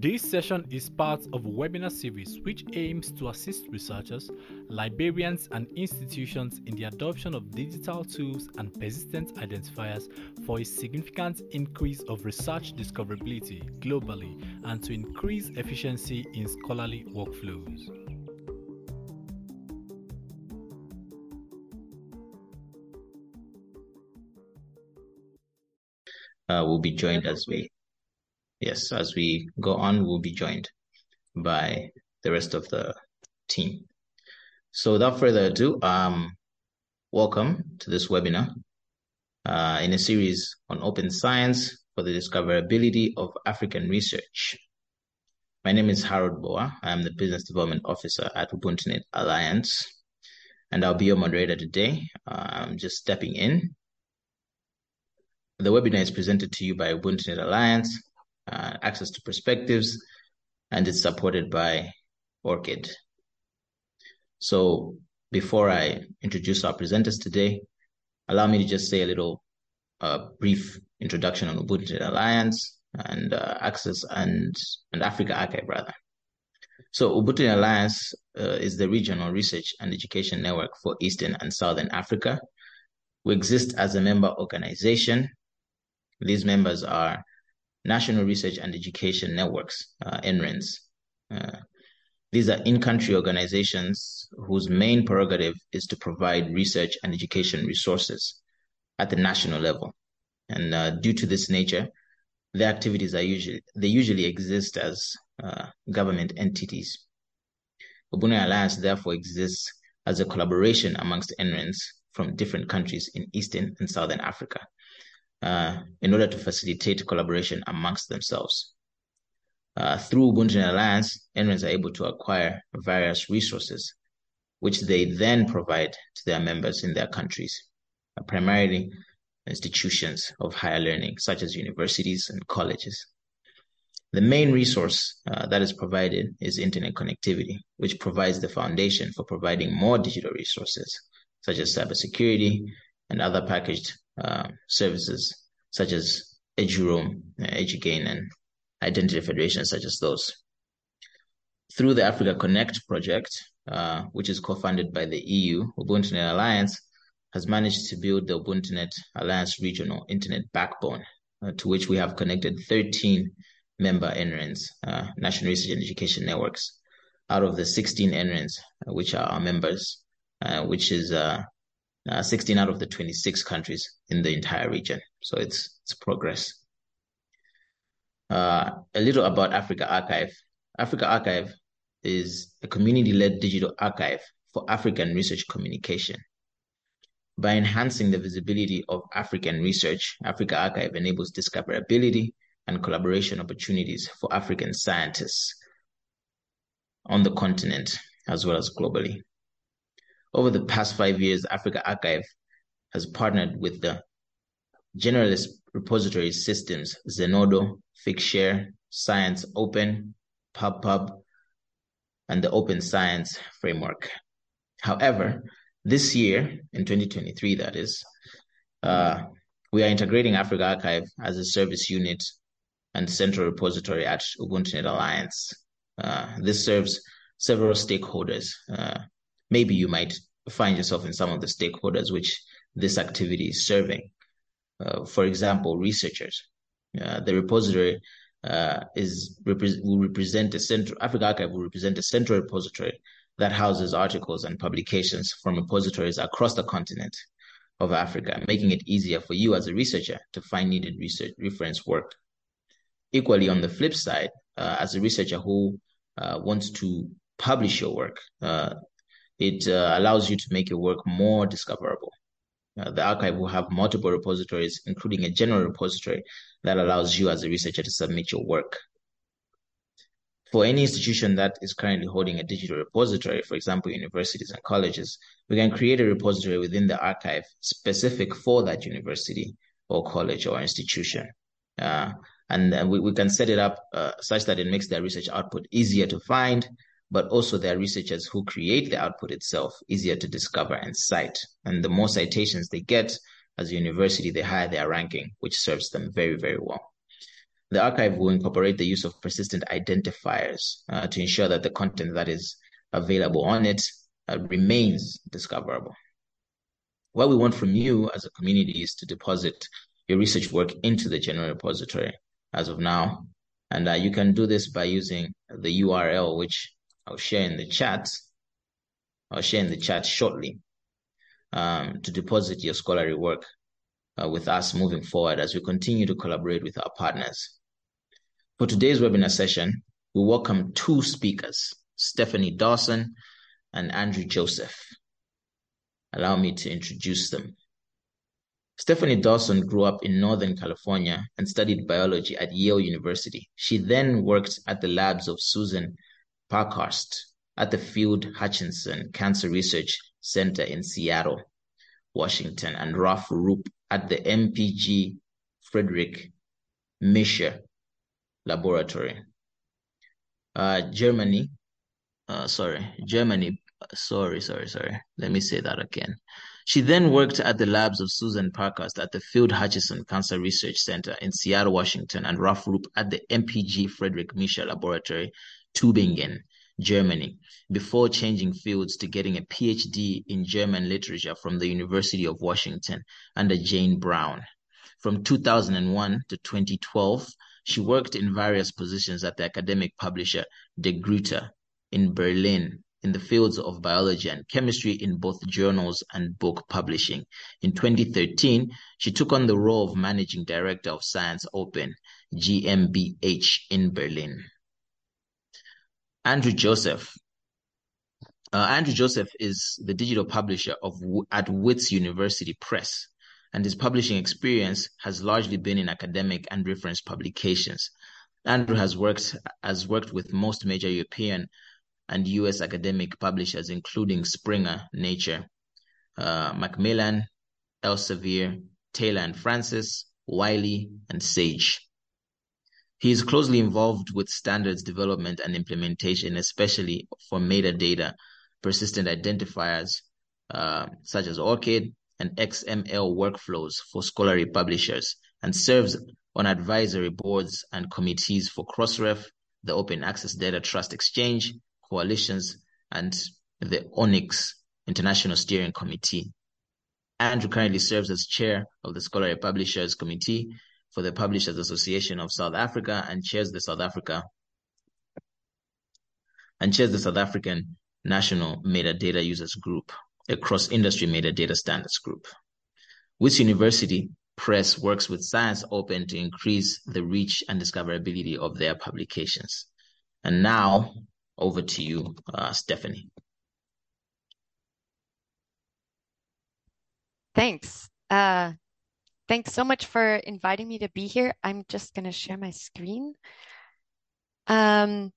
This session is part of a webinar series which aims to assist researchers, librarians, and institutions in the adoption of digital tools and persistent identifiers for a significant increase of research discoverability globally and to increase efficiency in scholarly workflows. We'll be joined as we go on, we'll be joined by the rest of the team. So without further ado, welcome to this webinar in a series on open science for the discoverability of African research. My name is Harold Boa. I'm the Business Development Officer at UbuntuNet Alliance, and I'll be your moderator today. I'm just stepping in. The webinar is presented to you by UbuntuNet Alliance, Access to Perspectives, and it's supported by ORCID. So before I introduce our presenters today, allow me to just say a little brief introduction on UbuntuNet Alliance and Access and Africa Archive, rather. So UbuntuNet Alliance is the regional research and education network for Eastern and Southern Africa. We exist as a member organization. These members are National Research and Education Networks, NRENs. These are in-country organizations whose main prerogative is to provide research and education resources at the national level. And due to this nature, their activities usually exist as government entities. UbuntuNet Alliance therefore exists as a collaboration amongst NRENs from different countries in Eastern and Southern Africa, in order to facilitate collaboration amongst themselves. Through UbuntuNet Alliance, NRENs are able to acquire various resources, which they then provide to their members in their countries, primarily institutions of higher learning, such as universities and colleges. The main resource that is provided is internet connectivity, which provides the foundation for providing more digital resources, such as cybersecurity and other packaged services such as EduRoam, EduGain, and Identity Federation, such as those. Through the Africa Connect project, which is co-funded by the EU, UbuntuNet Alliance has managed to build the UbuntuNet Alliance regional internet backbone, to which we have connected 13 member NRENs, National Research and Education Networks, out of the 16 NRENs, which are our members, which is 16 out of the 26 countries in the entire region. So it's progress. A little about Africa Archive. Africa Archive is a community-led digital archive for African research communication. By enhancing the visibility of African research, Africa Archive enables discoverability and collaboration opportunities for African scientists on the continent as well as globally. Over the past 5 years, Africa Archive has partnered with the generalist repository systems Zenodo, Figshare, Science Open, PubPub, and the Open Science Framework. However, this year, in 2023 that is, we are integrating Africa Archive as a service unit and central repository at UbuntuNet Alliance. This serves several stakeholders. Maybe you might find yourself in some of the stakeholders which this activity is serving. For example, researchers. The repository will represent Africa Archive will represent a central repository that houses articles and publications from repositories across the continent of Africa, making it easier for you as a researcher to find needed research reference work. Equally, on the flip side, as a researcher who wants to publish your work, it allows you to make your work more discoverable. The archive will have multiple repositories, including a general repository that allows you as a researcher to submit your work. For any institution that is currently holding a digital repository, for example, universities and colleges, we can create a repository within the archive specific for that university or college or institution. And we can set it up such that it makes their research output easier to find, but also their researchers who create the output itself easier to discover and cite. And the more citations they get as a university, the higher their ranking, which serves them very, very well. The archive will incorporate the use of persistent identifiers to ensure that the content that is available on it remains discoverable. What we want from you as a community is to deposit your research work into the general repository as of now. And you can do this by using the URL, which I'll share in the chat. I'll share in the chat shortly to deposit your scholarly work with us moving forward as we continue to collaborate with our partners. For today's webinar session, we welcome two speakers, Stephanie Dawson and Andrew Joseph. Allow me to introduce them. Stephanie Dawson grew up in Northern California and studied biology at Yale University. She then worked at the labs of Susan Parkhurst at the Field Hutchinson Cancer Research Center in Seattle, Washington, and Ralph Rupp at the MPG Friedrich Mischer Laboratory. Germany. Sorry. Let me say that again. She then worked at the labs of Susan Parkhurst at the Field Hutchinson Cancer Research Center in Seattle, Washington, and Ralph Rupp at the MPG Friedrich Mischer Laboratory, Tübingen, Germany, before changing fields to getting a PhD in German literature from the University of Washington under Jane Brown. From 2001 to 2012, she worked in various positions at the academic publisher De Gruyter in Berlin in the fields of biology and chemistry in both journals and book publishing. In 2013, she took on the role of Managing Director of Science Open, GmbH, in Berlin. Andrew Joseph. Andrew Joseph is the digital publisher at Wits University Press, and his publishing experience has largely been in academic and reference publications. Andrew has worked with most major European and US academic publishers, including Springer, Nature, Macmillan, Elsevier, Taylor and Francis, Wiley, and Sage. He is closely involved with standards development and implementation, especially for metadata, persistent identifiers, such as ORCID and XML workflows for scholarly publishers, and serves on advisory boards and committees for Crossref, the Open Access Data Trust Exchange, coalitions, and the Onyx International Steering Committee. Andrew currently serves as chair of the Scholarly Publishers Committee for the Publishers Association of South Africa and chairs the South African National Metadata Users Group, a cross-industry metadata standards group. Wits University Press works with Science Open to increase the reach and discoverability of their publications. And now, over to you, Stephanie. Thanks. Thanks so much for inviting me to be here. I'm just going to share my screen. And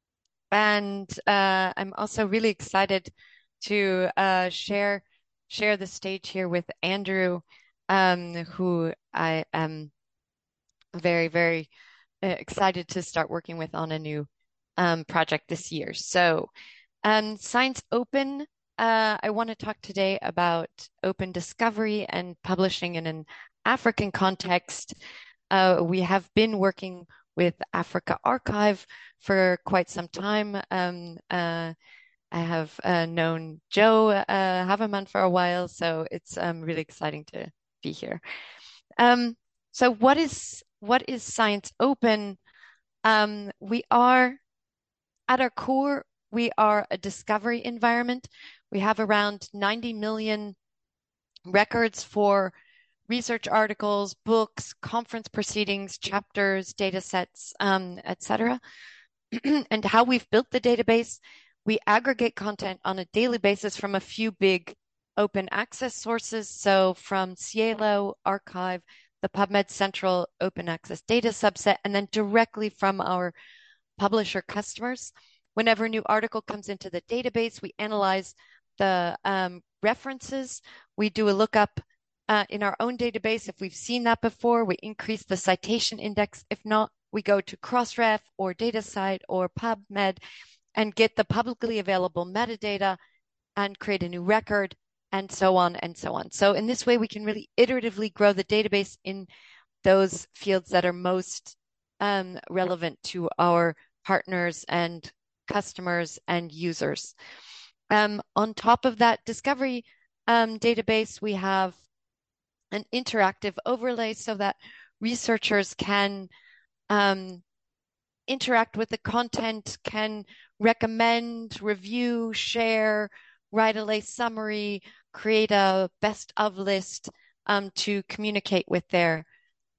I'm also really excited to share the stage here with Andrew, who I am very, very excited to start working with on a new project this year. So Science Open, I want to talk today about open discovery and publishing in an African context. We have been working with Africa Archive for quite some time. I have known Joe Havemann for a while, so it's really exciting to be here. So what is Science Open? We are, at our core, we are a discovery environment. We have around 90 million records for research articles, books, conference proceedings, chapters, data sets, etc. And how we've built the database, we aggregate content on a daily basis from a few big open access sources. So from Cielo, Archive, the PubMed Central Open Access Data Subset, and then directly from our publisher customers. Whenever a new article comes into the database, we analyze the references. We do a lookup in our own database. If we've seen that before, we increase the citation index. If not, we go to Crossref or DataCite or PubMed and get the publicly available metadata and create a new record, and so on and so on. So in this way, we can really iteratively grow the database in those fields that are most relevant to our partners and customers and users. On top of that discovery database, we have an interactive overlay so that researchers can interact with the content, can recommend, review, share, write a lay summary, create a best of list to communicate with their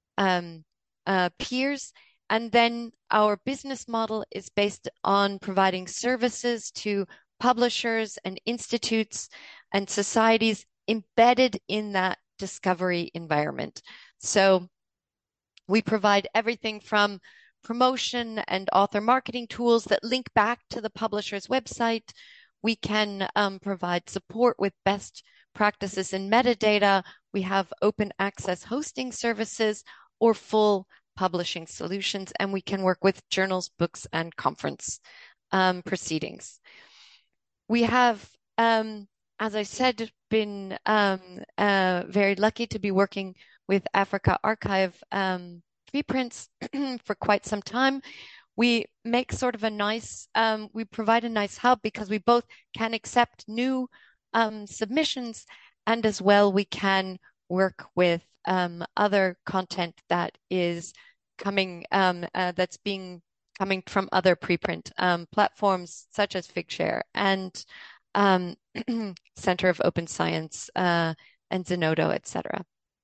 peers. And then our business model is based on providing services to publishers and institutes and societies embedded in that discovery environment. So we provide everything from promotion and author marketing tools that link back to the publisher's website. We can provide support with best practices in metadata. We have open access hosting services or full publishing solutions, and we can work with journals, books, and conference proceedings. We have, as I said, been very lucky to be working with Africa Archive preprints for quite some time. We make sort of a nice, we provide a nice hub because we both can accept new submissions, and as well we can work with other content that is coming, that's coming from other preprint platforms such as Figshare and Center of Open Science and Zenodo, etc.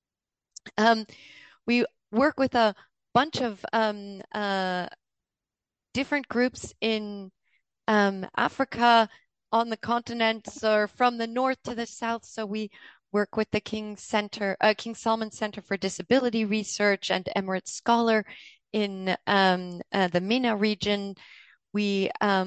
We work with a bunch of different groups in Africa, on the continents, or from the north to the south. So we work with the King Salman Center for Disability Research and Emirates Scholar in the MENA region. We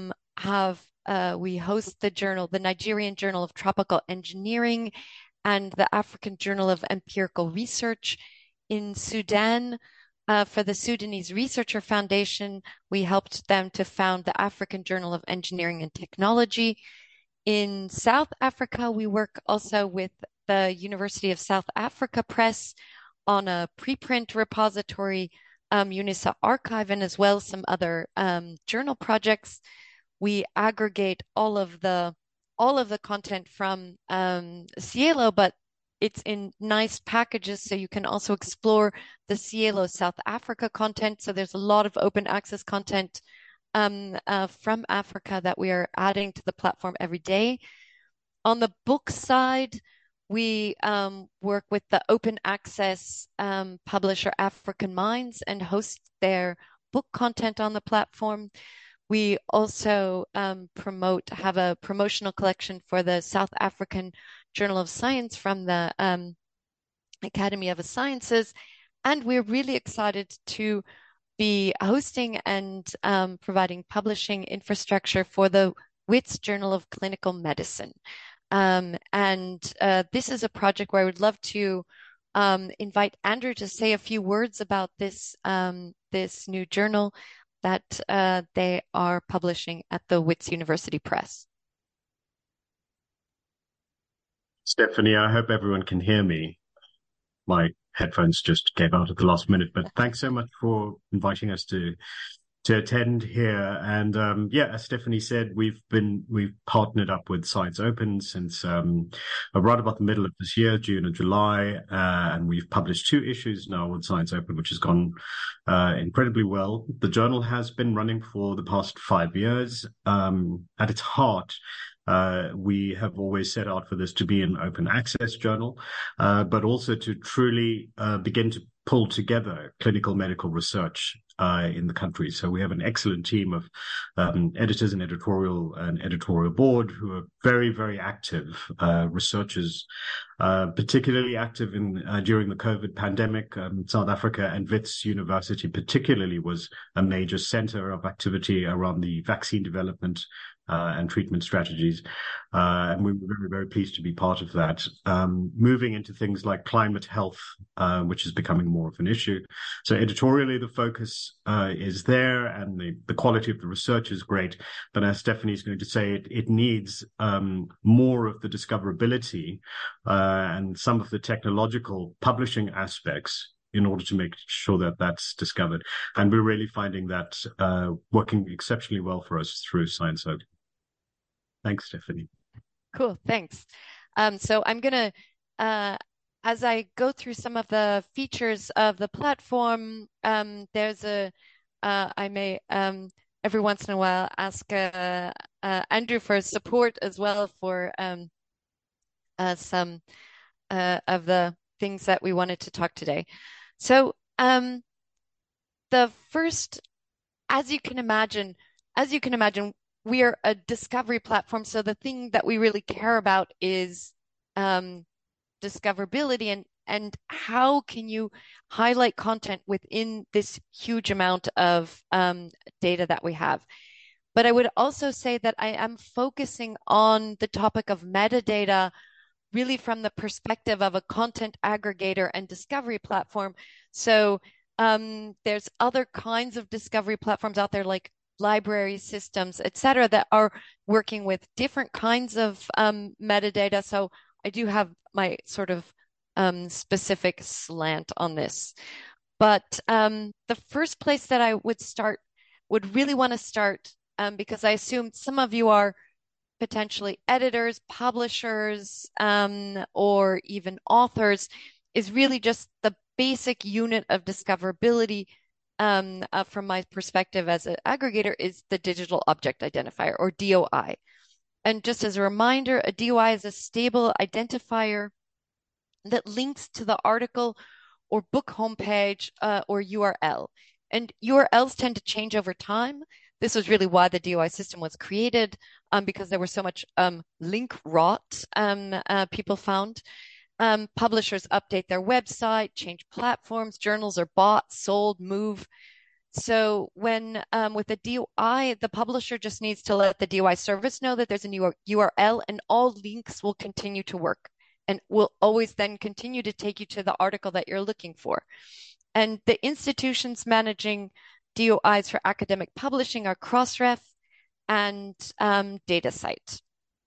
we host the Nigerian Journal of Tropical Engineering and the African Journal of Empirical Research. In Sudan, for the Sudanese Researcher Foundation, we helped them to found the African Journal of Engineering and Technology. In South Africa, we work also with the University of South Africa Press on a preprint repository, UNISA Archive, and as well some other journal projects. We aggregate all of the content from Cielo, but it's in nice packages, so you can also explore the Cielo South Africa content. So there's a lot of open access content from Africa that we are adding to the platform every day. On the book side, we work with the open access publisher African Minds and host their book content on the platform. We also have a promotional collection for the South African Journal of Science from the Academy of Sciences. And we're really excited to be hosting and providing publishing infrastructure for the WITS Journal of Clinical Medicine. This is a project where I would love to invite Andrew to say a few words about this new journal that they are publishing at the WITS University Press. Stephanie, I hope everyone can hear me. My headphones just gave out at the last minute, but thanks so much for inviting us to attend here. And as Stephanie said, we've partnered up with Science Open since right about the middle of this year, June and July, and we've published 2 issues now with Science Open, which has gone incredibly well. The journal has been running for the past 5 years. At its heart, we have always set out for this to be an open access journal, but also to truly begin to pull together clinical medical research in the country. So we have an excellent team of editors and editorial board who are very, very active researchers, particularly active during the COVID pandemic. South Africa and WITS University particularly was a major center of activity around the vaccine development and treatment strategies. And we were very, very pleased to be part of that. Moving into things like climate health, which is becoming more of an issue. So editorially, the focus is there, and the quality of the research is great. But as Stephanie is going to say, it needs more of the discoverability and some of the technological publishing aspects in order to make sure that that's discovered. And we're really finding that working exceptionally well for us through Science Open. Thanks, Stephanie. Cool, thanks. So I'm going to, as I go through some of the features of the platform, there's I may every once in a while ask Andrew for support as well for some of the things that we wanted to talk today. So the first, as you can imagine, we are a discovery platform. So the thing that we really care about is discoverability and how can you highlight content within this huge amount of data that we have. But I would also say that I am focusing on the topic of metadata really from the perspective of a content aggregator and discovery platform. So there's other kinds of discovery platforms out there like library systems, et cetera, that are working with different kinds of metadata. So I do have my sort of specific slant on this. But the first place that I would really want to start, because I assume some of you are potentially editors, publishers, or even authors, is really just the basic unit of discoverability from my perspective as an aggregator is the digital object identifier, or DOI. And just as a reminder, a DOI is a stable identifier that links to the article or book homepage or URL. And URLs tend to change over time. This was really why the DOI system was created, because there was so much link rot people found. Publishers update their website, change platforms, journals are bought, sold, move. So when with the DOI, the publisher just needs to let the DOI service know that there's a new URL, and all links will continue to work and will always then continue to take you to the article that you're looking for. And the institutions managing DOIs for academic publishing are Crossref and DataCite.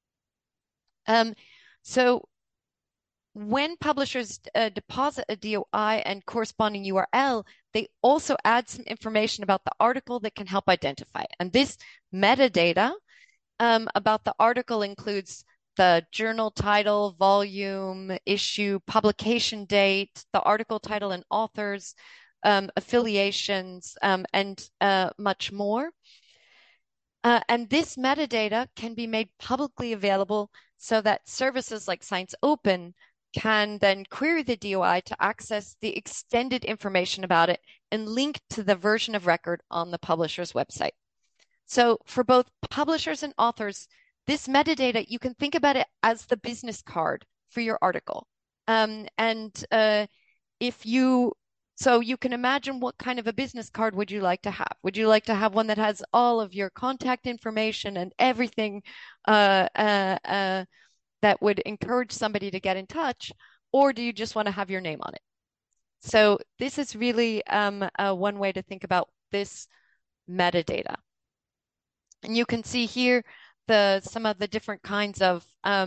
So when publishers deposit a DOI and corresponding URL, they also add some information about the article that can help identify it. And this metadata about the article includes the journal title, volume, issue, publication date, the article title and authors, affiliations, and much more. And this metadata can be made publicly available so that services like Science Open can then query the DOI to access the extended information about it and link to the version of record on the publisher's website. So for both publishers and authors, this metadata, you can think about it as the business card for your article. So you can imagine what kind of a business card would you like to have? Would you like to have one that has all of your contact information and everything that would encourage somebody to get in touch, or do you just want to have your name on it? So this is really one way to think about this metadata. And you can see here some of the different kinds of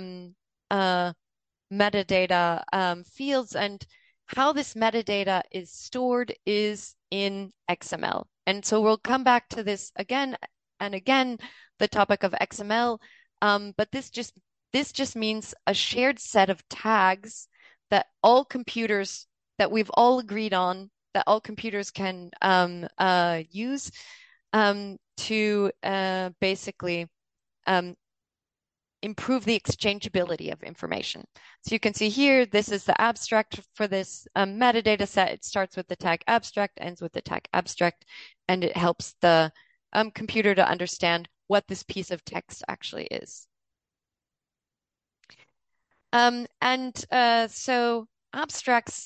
metadata fields, and how this metadata is stored is in XML. And so we'll come back to this again and again, the topic of XML, but this just means a shared set of tags that all computers, that we've all agreed on, that all computers can use to basically improve the exchangeability of information. So you can see here, this is the abstract for this metadata set. It starts with the tag abstract, ends with the tag abstract, and it helps the computer to understand what this piece of text actually is. So abstracts,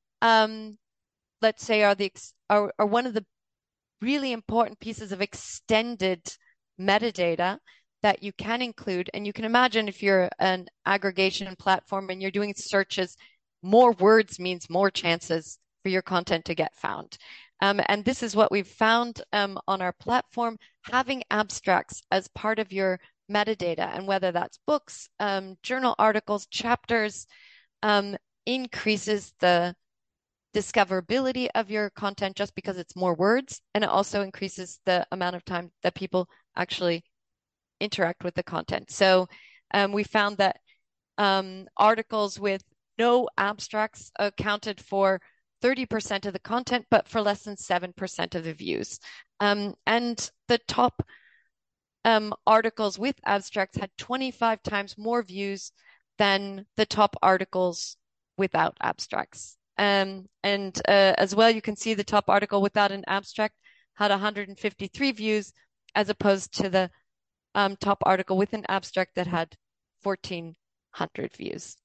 let's say, are one of the really important pieces of extended metadata that you can include. And you can imagine if you're an aggregation platform and you're doing searches, more words means more chances for your content to get found. And this is what we've found on our platform. Having abstracts as part of your metadata, and whether that's books, journal articles, chapters, increases the discoverability of your content just because it's more words, and it also increases the amount of time that people actually interact with the content. So we found that articles with no abstracts accounted for 30% of the content, but for less than 7% of the views. And the top articles with abstracts had 25 times more views than the top articles without abstracts. And as well, you can see the top article without an abstract had 153 views, as opposed to the top article with an abstract that had 1,400 views.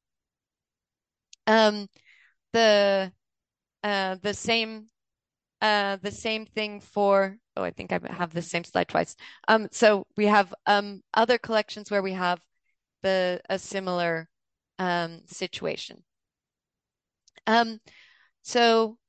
The same thing for, oh, I think I have the same slide twice. So we have other collections where we have a similar situation. So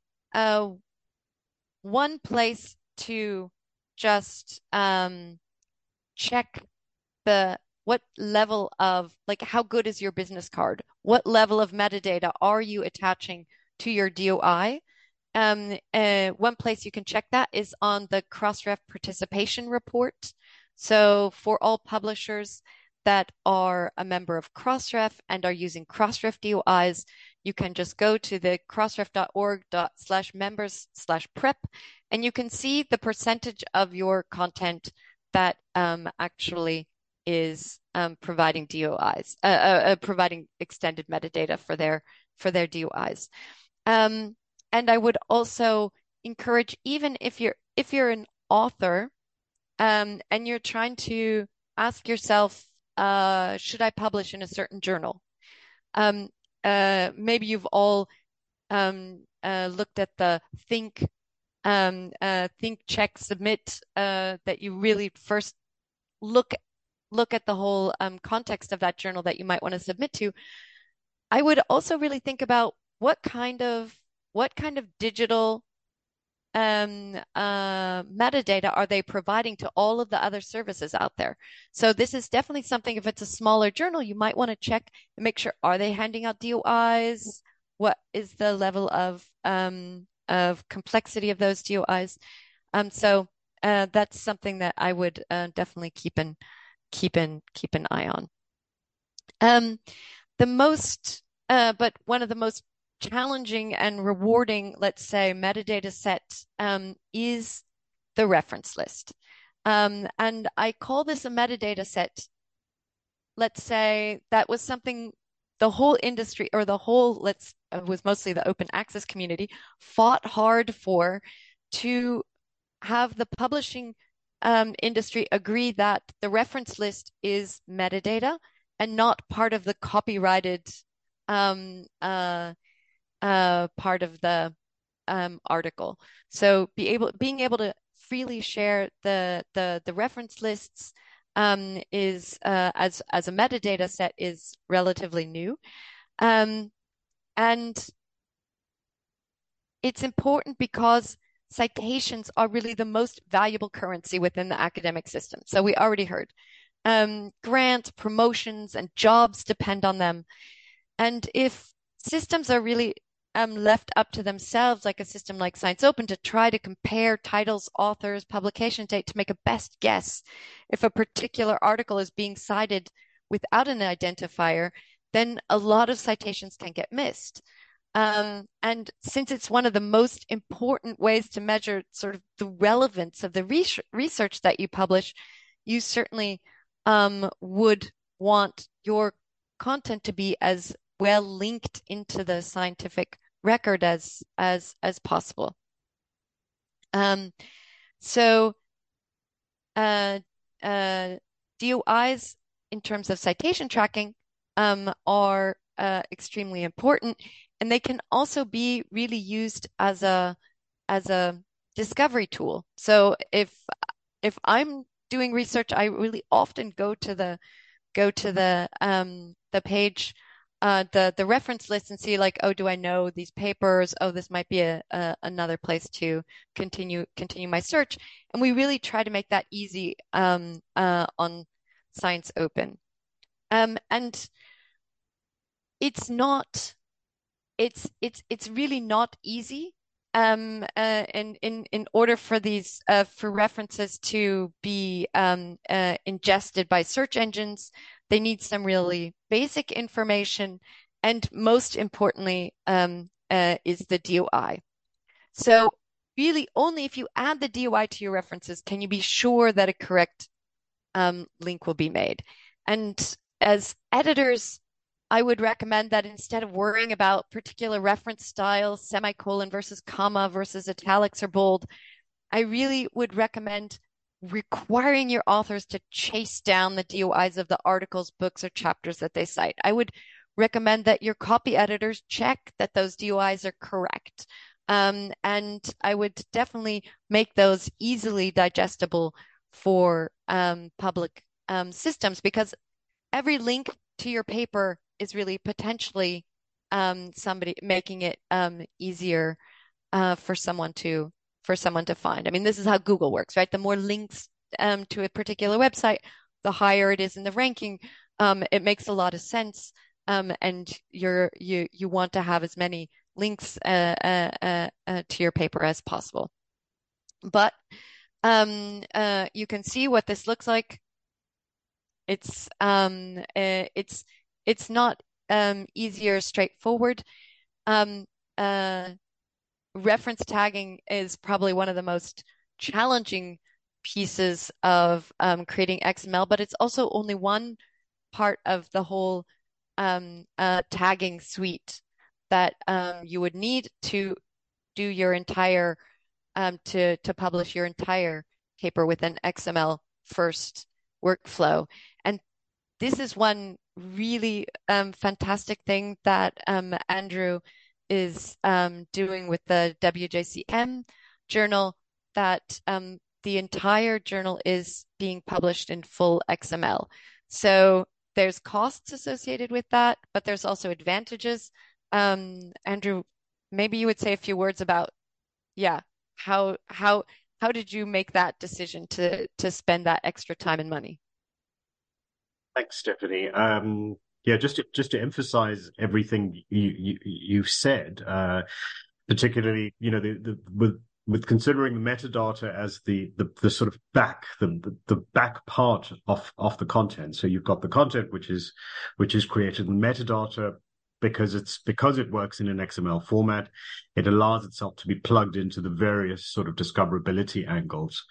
one place to just check what level of, like, how good is your business card? What level of metadata are you attaching to your DOI? One place you can check that is on the Crossref participation report. So for all publishers that are a member of Crossref and are using Crossref DOIs, you can just go to the crossref.org/members/prep, and you can see the percentage of your content that actually is providing DOIs, providing extended metadata for their DOIs. And I would also encourage, even if you're an author and you're trying to ask yourself, should I publish in a certain journal? Maybe you've all looked at the think, check, submit, that you really first look at the whole context of that journal that you might want to submit to. I would also really think about what kind of digital metadata are they providing to all of the other services out there. So this is definitely something, if it's a smaller journal, you might want to check and make sure, are they handing out DOIs? What is the level of complexity of those DOIs? So that's something that I would definitely keep an eye on. But one of the most challenging and rewarding, let's say, metadata set is the reference list. And I call this a metadata set. Let's say that was something the whole industry, or was mostly the open access community, fought hard to have the publishing industry agree that the reference list is metadata and not part of the copyrighted part of the article. So being able to freely share the reference lists is as a metadata set is relatively new, and it's important because citations are really the most valuable currency within the academic system. So we already heard grants, promotions, and jobs depend on them. And if systems are really left up to themselves, like a system like Science Open, to try to compare titles, authors, publication date to make a best guess if a particular article is being cited without an identifier, then a lot of citations can get missed. And since it's one of the most important ways to measure sort of the relevance of the research that you publish, you certainly would want your content to be as well linked into the scientific record as possible. So DOIs in terms of citation tracking are extremely important, and they can also be really used as a discovery tool. So if I'm doing research, I really often go to the page, the reference list, and see, like, oh, do I know these papers? Oh, this might be another place to continue my search. And we really try to make that easy on Science Open. And it's not it's really not easy. In order for these for references to be ingested by search engines, they need some really basic information, and most importantly, is the DOI. So really, only if you add the DOI to your references can you be sure that a correct link will be made. And as editors, I would recommend that instead of worrying about particular reference styles, semicolon versus comma versus italics or bold, I really would recommend requiring your authors to chase down the DOIs of the articles, books, or chapters that they cite. I would recommend that your copy editors check that those DOIs are correct. And I would definitely make those easily digestible for public systems, because every link to your paper is really potentially somebody making it easier for someone to find. I mean, this is how Google works, right? The more links to a particular website, the higher it is in the ranking. It makes a lot of sense, and you want to have as many links to your paper as possible. But you can see what this looks like. It's not easy or straightforward. Reference tagging is probably one of the most challenging pieces of creating XML, but it's also only one part of the whole tagging suite that you would need to do your entire to publish your entire paper with an XML first workflow. And this is one really fantastic thing that Andrew is doing with the WJCM journal, that the entire journal is being published in full XML. So there's costs associated with that, but there's also advantages. Andrew, maybe you would say a few words about, how did you make that decision to spend that extra time and money? Thanks, Stephanie. Just to emphasize everything you've said, particularly, with considering the metadata as the sort of back part of the content. So you've got the content which is created in metadata, because it works in an XML format. It allows itself to be plugged into the various sort of discoverability angles,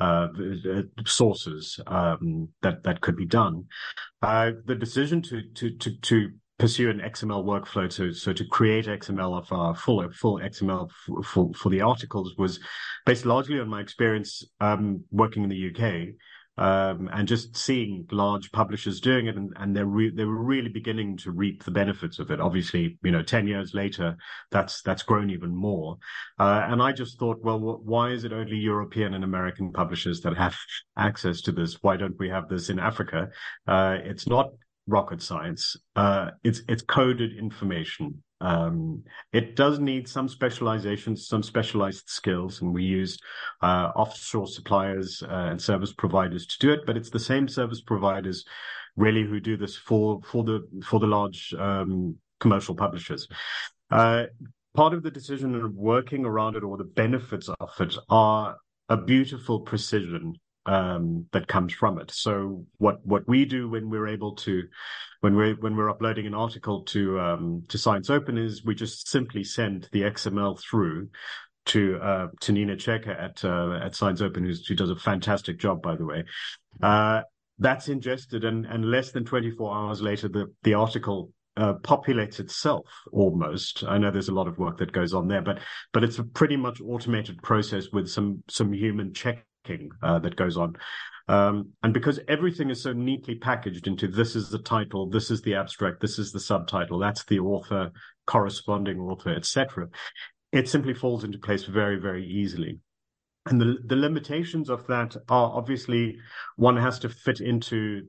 sources that could be done. The decision to pursue an XML workflow to create XML of our full XML for the articles was based largely on my experience working in the UK. And just seeing large publishers doing it, and they were really beginning to reap the benefits of it. Obviously, 10 years later, that's grown even more. And I just thought, well, why is it only European and American publishers that have access to this? Why don't we have this in Africa? It's not rocket science. It's coded information. It does need some specialization, some specialized skills, and we used offshore suppliers and service providers to do it. But it's the same service providers really who do this for the large commercial publishers. Part of the decision of working around it, or the benefits of it, are a beautiful precision that comes from it. So what we do when we're able to, when we're uploading an article to Science Open, is we just simply send the XML through to Nina Checker at Science Open, who does a fantastic job, by the way. That's ingested, and less than 24 hours later, the article populates itself almost. I know there's a lot of work that goes on there, but it's a pretty much automated process with some human checking that goes on. And because everything is so neatly packaged into, this is the title, this is the abstract, this is the subtitle, that's the author, corresponding author, etc., it simply falls into place very, very easily. And the limitations of that are, obviously, one has to fit into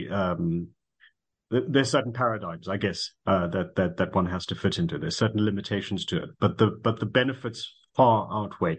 there's certain paradigms, I guess, that one has to fit into. There's certain limitations to it, but the benefits far outweigh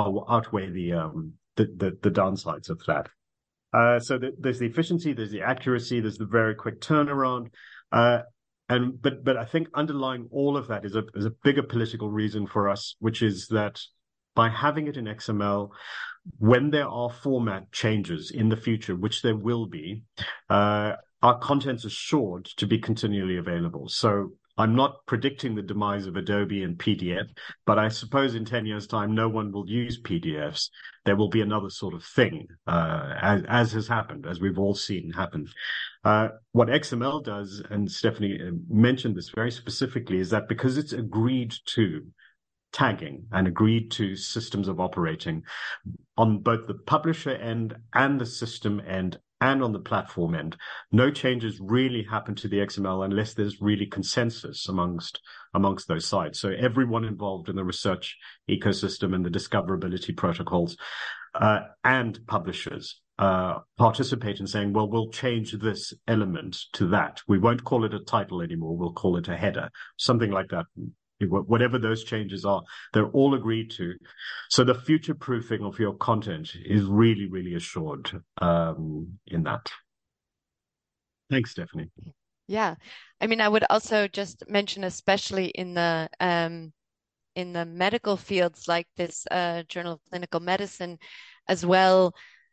the downsides of that. So there's the efficiency, there's the accuracy, there's the very quick turnaround. but I think underlying all of that is a bigger political reason for us, which is that by having it in XML, when there are format changes in the future, which there will be, our content's assured to be continually available. So I'm not predicting the demise of Adobe and PDF, but I suppose in 10 years' time, no one will use PDFs. There will be another sort of thing, as has happened, as we've all seen happen. What XML does, and Stephanie mentioned this very specifically, is that because it's agreed to tagging and agreed to systems of operating on both the publisher end and the system end and on the platform end, no changes really happen to the XML unless there's really consensus amongst those sides. So everyone involved in the research ecosystem and the discoverability protocols and publishers participate in saying, well, we'll change this element to that. We won't call it a title anymore. We'll call it a header, something like that. Whatever those changes are, they're all agreed to. So the future proofing of your content is really, really assured in that. Thanks, Stephanie. Yeah. I mean, I would also just mention, especially in the medical fields like this Journal of Clinical Medicine as well,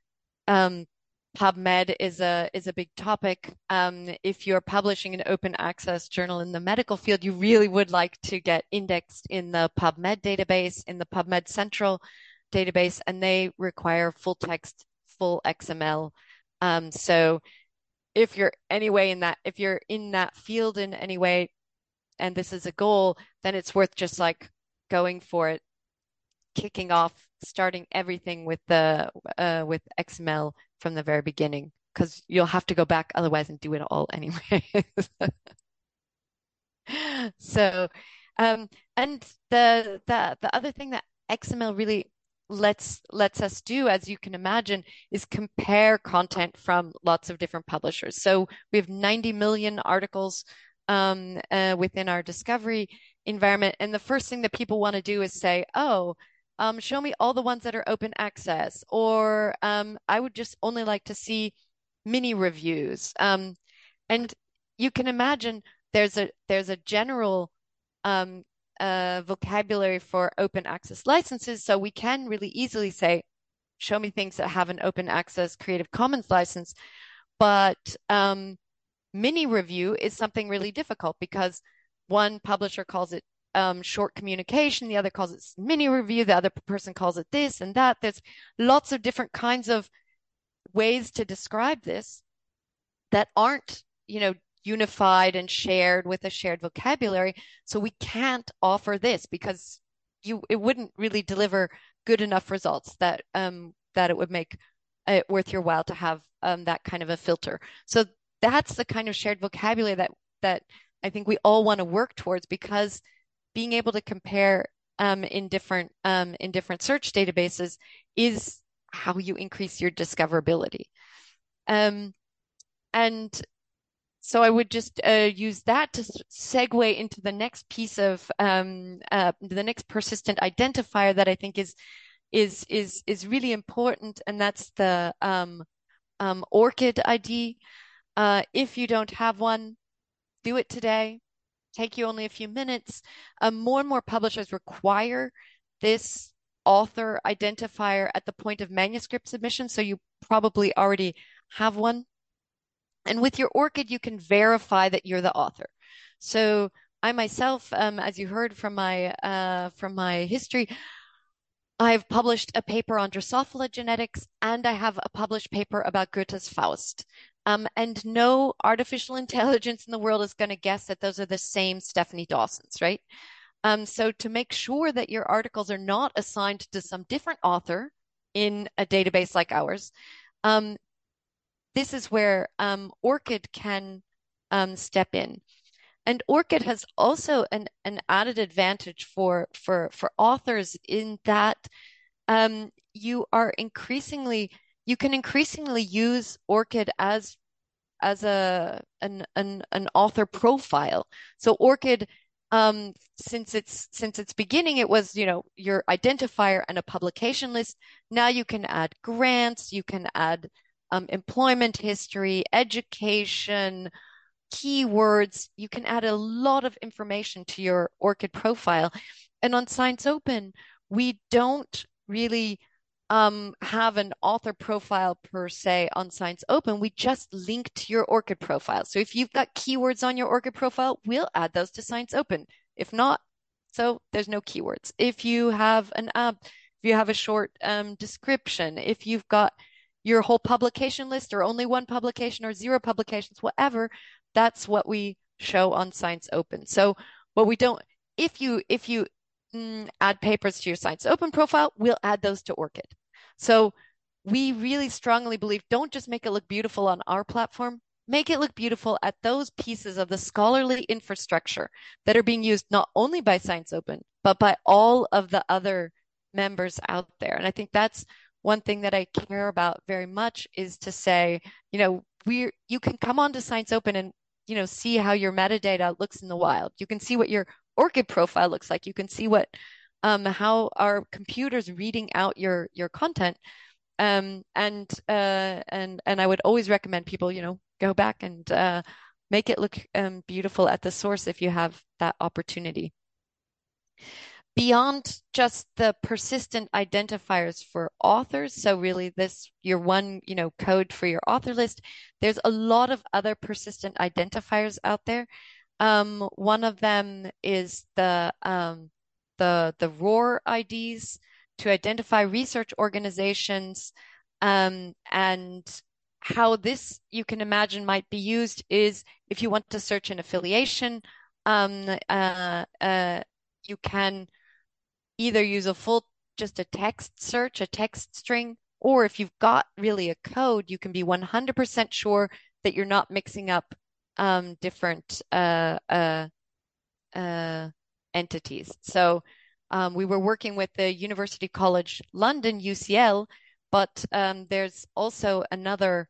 PubMed is a big topic. If you're publishing an open access journal in the medical field, you really would like to get indexed in the PubMed database, in the PubMed Central database, and they require full text, full XML. So if you're if you're in that field in any way, and this is a goal, then it's worth just like going for it, kicking off, starting everything with with XML from the very beginning, because you'll have to go back otherwise and do it all anyway. So, and the other thing that XML really lets us do, as you can imagine, is compare content from lots of different publishers. So we have 90 million articles within our discovery environment, and the first thing that people want to do is say, oh, show me all the ones that are open access, or I would just only like to see mini reviews. And you can imagine there's a general vocabulary for open access licenses, so we can really easily say, show me things that have an open access Creative Commons license. But mini review is something really difficult because one publisher calls it short communication, the other calls it mini review, the other person calls it this and that. There's lots of different kinds of ways to describe this that aren't, unified and shared with a shared vocabulary. So we can't offer this because it wouldn't really deliver good enough results that it would make it worth your while to have that kind of a filter. So that's the kind of shared vocabulary that I think we all want to work towards, because being able to compare in different search databases is how you increase your discoverability. And so I would just use that to segue into the next piece of the next persistent identifier that I think is really important, and that's the ORCID ID. If you don't have one, do it today. Take you only a few minutes. More and more publishers require this author identifier at the point of manuscript submission, so you probably already have one. And with your ORCID, you can verify that you're the author. So I myself, as you heard from my history, I've published a paper on Drosophila genetics, and I have a published paper about Goethe's Faust. And no artificial intelligence in the world is going to guess that those are the same Stephanie Dawsons, right? So to make sure that your articles are not assigned to some different author in a database like ours, this is where ORCID can step in. And ORCID has also an added advantage for authors in that you can increasingly use ORCID as an author profile. So ORCID, since its beginning, it was your identifier and a publication list. Now you can add grants, you can add employment history, education, keywords. You can add a lot of information to your ORCID profile. And on Science Open, we don't really have an author profile per se on Science Open. We just link to your ORCID profile. So if you've got keywords on your ORCID profile, we'll add those to Science Open. If not, so there's no keywords. If you have an app, if you have a short description, if you've got your whole publication list or only one publication or 0 publications, whatever, that's what we show on Science Open. So what we don't, if you add papers to your Science Open profile, we'll add those to ORCID. So we really strongly believe, don't just make it look beautiful on our platform, make it look beautiful at those pieces of the scholarly infrastructure that are being used not only by Science Open, but by all of the other members out there. And I think that's one thing that I care about very much, is to say, you can come onto Science Open and, see how your metadata looks in the wild. You can see what your ORCID profile looks like. You can see what how our computers reading out your content. And I would always recommend people, go back and make it look beautiful at the source if you have that opportunity. Beyond just the persistent identifiers for authors, so really your one, code for your author list, there's a lot of other persistent identifiers out there. One of them is the ROR IDs to identify research organizations, and how this, you can imagine, might be used is if you want to search an affiliation, you can either use just a text search, a text string, or if you've got really a code, you can be 100% sure that you're not mixing up different entities. So we were working with the University College London, UCL, but there's also another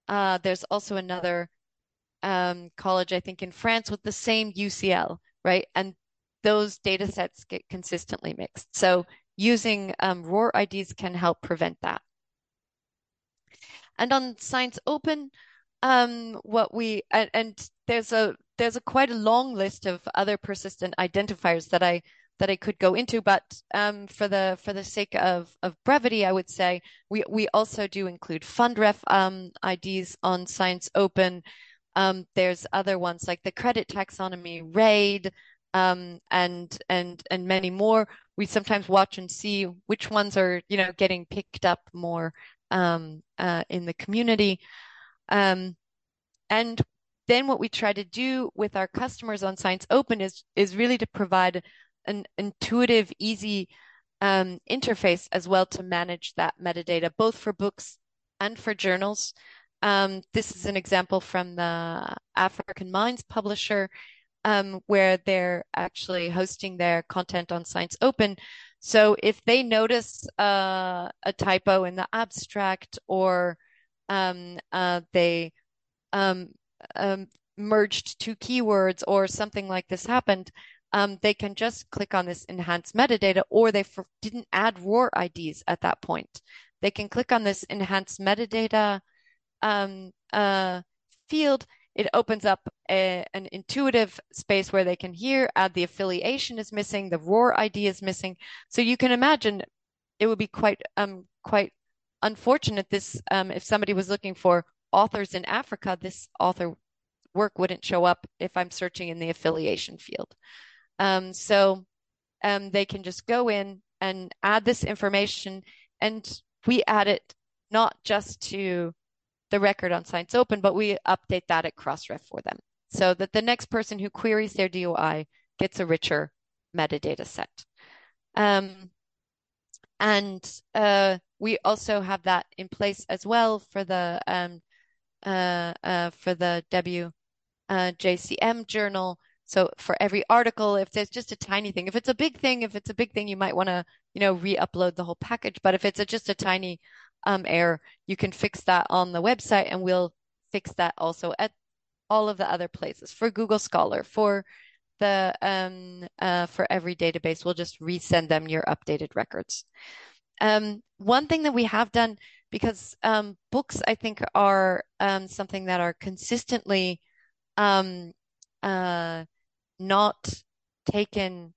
college, I think, in France with the same UCL, right? And those data sets get consistently mixed. So using ROR IDs can help prevent that. And on Science Open, there's quite a long list of other persistent identifiers that I could go into, but for the sake of brevity, I would say we also do include FundRef IDs on Science Open. There's other ones like the credit taxonomy, RAID, and many more. We sometimes watch and see which ones are getting picked up more in the community. And then what we try to do with our customers on Science Open is really to provide an intuitive, easy interface as well to manage that metadata, both for books and for journals. This is an example from the African Minds publisher, where they're actually hosting their content on Science Open. So if they notice a typo in the abstract, or they merged 2 keywords or something like this happened, they can just click on this enhanced metadata, or they didn't add ROR IDs at that point. They can click on this enhanced metadata field. It opens up an intuitive space where they can add the affiliation is missing, the ROR ID is missing. So you can imagine it would be quite unfortunate if somebody was looking for authors in Africa, this author work wouldn't show up if I'm searching in the affiliation field. So they can just go in and add this information, and we add it not just to the record on Science Open, but we update that at Crossref for them, so that the next person who queries their DOI gets a richer metadata set. And we also have that in place as well for the WJCM journal. So for every article, if there's just a tiny thing, if it's a big thing, you might want to, re-upload the whole package. But if it's just a tiny error, you can fix that on the website, and we'll fix that also at all of the other places. For Google Scholar, for the for every database, we'll just resend them your updated records. One thing that we have done, because books, I think, are something that are consistently um, not taken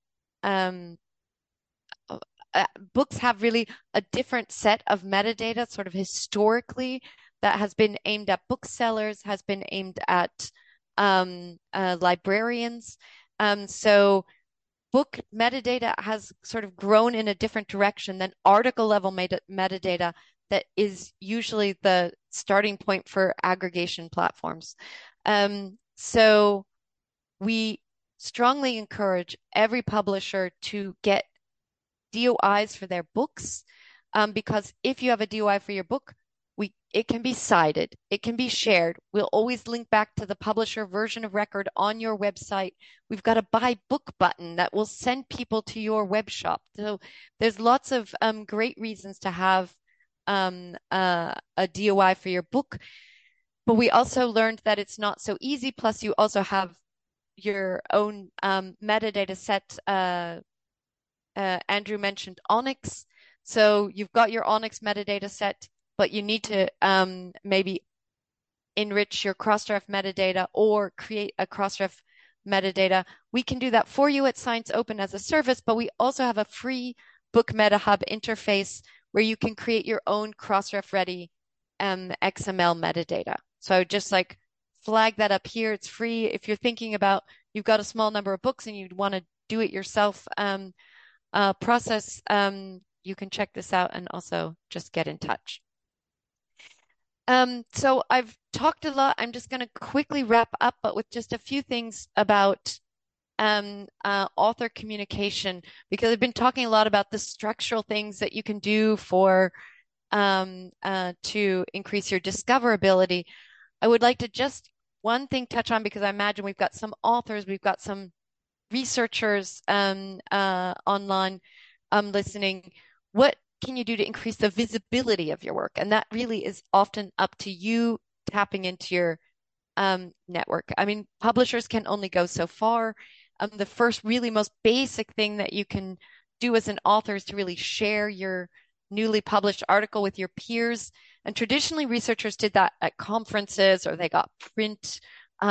books have really a different set of metadata, sort of historically, that has been aimed at booksellers, has been aimed at librarians. So book metadata has sort of grown in a different direction than article level metadata that is usually the starting point for aggregation platforms. So we strongly encourage every publisher to get DOIs for their books, because if you have a DOI for your book, it can be cited, it can be shared. We'll always link back to the publisher version of record on your website. We've got a buy book button that will send people to your web shop. So there's lots of great reasons to have a DOI for your book. But we also learned that it's not so easy. Plus, you also have your own metadata set. Andrew mentioned ONIX. So you've got your ONIX metadata set, but you need to maybe enrich your Crossref metadata or create a Crossref metadata. We can do that for you at Science Open as a service, but we also have a free Book Meta Hub interface where you can create your own Crossref ready XML metadata. So just like flag that up here. It's free. If you're thinking about you've got a small number of books and you'd want to do it yourself process, you can check this out and also just get in touch. So I've talked a lot. I'm just going to quickly wrap up, but with just a few things about author communication, because I've been talking a lot about the structural things that you can do for to increase your discoverability. I would like to just one thing touch on, because I imagine we've got some authors, we've got some researchers online listening. What can you do to increase the visibility of your work? And that really is often up to you tapping into your network. I mean, publishers can only go so far. The first really most basic thing that you can do as an author is to really share your newly published article with your peers. And traditionally, researchers did that at conferences, or they got print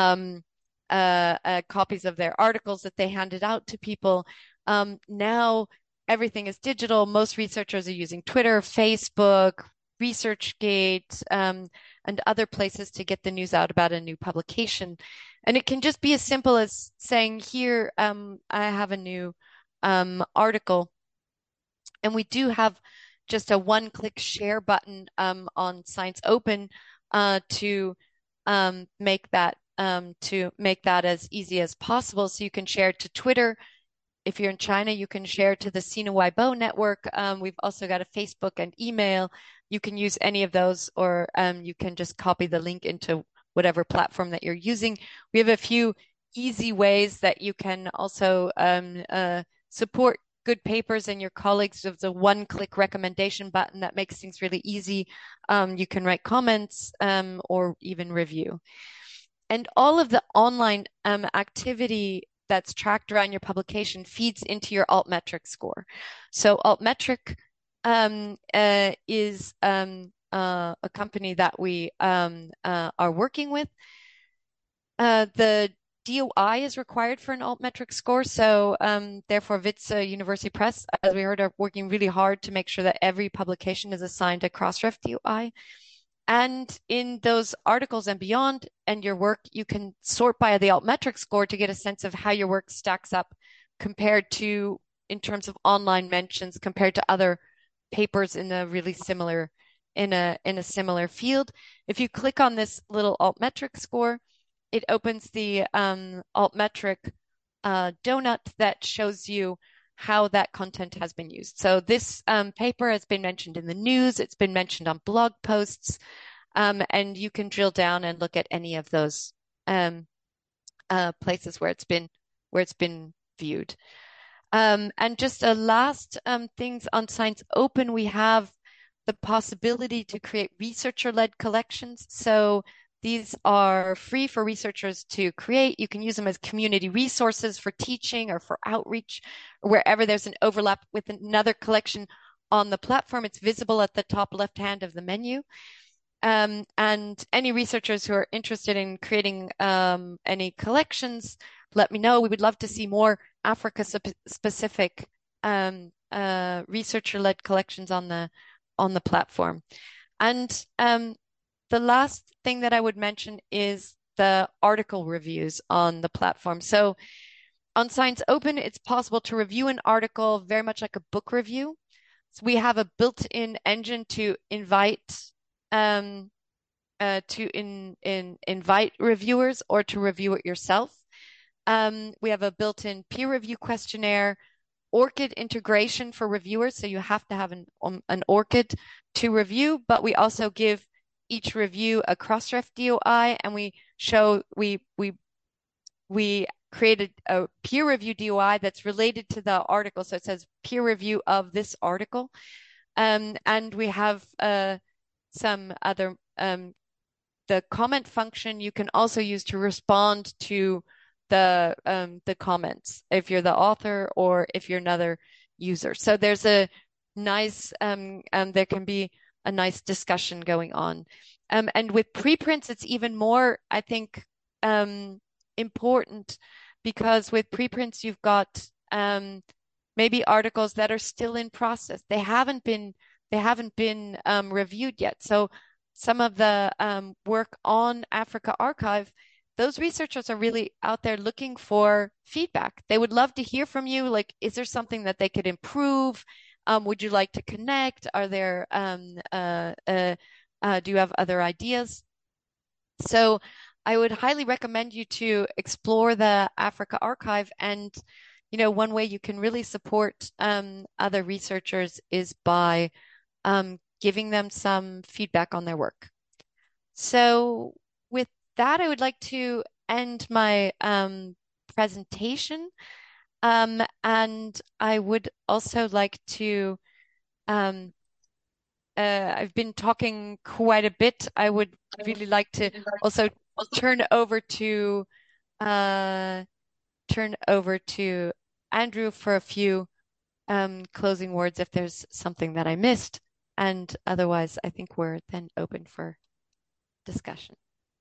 copies of their articles that they handed out to people. Now everything is digital. Most researchers are using Twitter, Facebook, ResearchGate, and other places to get the news out about a new publication. And it can just be as simple as saying, here, I have a new article. And we do have just a one-click share button on Science Open to make that as easy as possible. So you can share it to Twitter. If you're in China, you can share to the Sina Weibo network. We've also got a Facebook and email. You can use any of those, or you can just copy the link into whatever platform that you're using. We have a few easy ways that you can also support good papers and your colleagues. There's a one-click recommendation button that makes things really easy. You can write comments or even review. And all of the online activity that's tracked around your publication feeds into your altmetric score. So altmetric is a company that we are working with. The DOI is required for an altmetric score. So therefore, WITSA University Press, as we heard, are working really hard to make sure that every publication is assigned a Crossref DOI. And in those articles and beyond, and your work, you can sort by the altmetric score to get a sense of how your work stacks up compared to, in terms of online mentions, compared to other papers in a really similar, in a similar field. If you click on this little altmetric score, it opens the altmetric donut that shows you how that content has been used. So this paper has been mentioned in the news, it's been mentioned on blog posts, and you can drill down and look at any of those places where it's been viewed. And just a last things on Science Open, we have the possibility to create researcher-led collections. So these are free for researchers to create. You can use them as community resources for teaching or for outreach, or wherever there's an overlap with another collection on the platform. It's visible at the top left hand of the menu. And any researchers who are interested in creating any collections, let me know. We would love to see more Africa specific researcher-led collections on the platform. And the last thing that I would mention is the article reviews on the platform. So on Science Open, it's possible to review an article very much like a book review. So we have a built-in engine to invite invite reviewers or to review it yourself. We have a built-in peer review questionnaire, ORCID integration for reviewers, so you have to have an ORCID to review, but we also give each review a Crossref DOI, and we created a peer review DOI that's related to the article, so it says peer review of this article, and we have some other the comment function you can also use to respond to the comments if you're the author or if you're another user. So there's a nice there can be a nice discussion going on. And with preprints, it's even more, I think, important, because with preprints you've got maybe articles that are still in process. They haven't been reviewed yet. So some of the work on Africa Archive, those researchers are really out there looking for feedback. They would love to hear from you. Like, is there something that they could improve? Would you like to connect? Are there do you have other ideas? So I would highly recommend you to explore the Africa Archive. And, one way you can really support other researchers is by giving them some feedback on their work. So with that, I would like to end my presentation. And I would also like to, I've been talking quite a bit. I would really like to also turn over to Andrew for a few closing words if there's something that I missed. And otherwise, I think we're then open for discussion.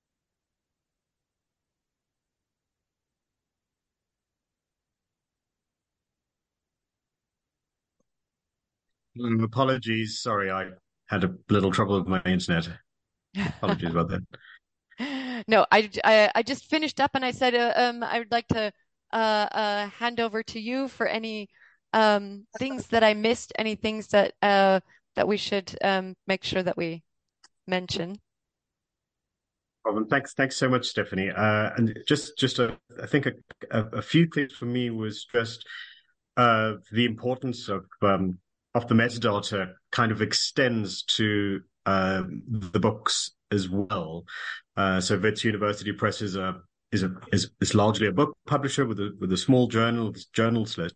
Apologies. Sorry, I had a little trouble with my internet. Apologies about that. No, I just finished up and I said I would like to hand over to you for any things that I missed, any things that we should make sure that we mention. Problem. Thanks so much, Stephanie. And I think a few things for me was just the importance of the metadata kind of extends to the books as well. So Wits University Press is largely a book publisher with a small journals list.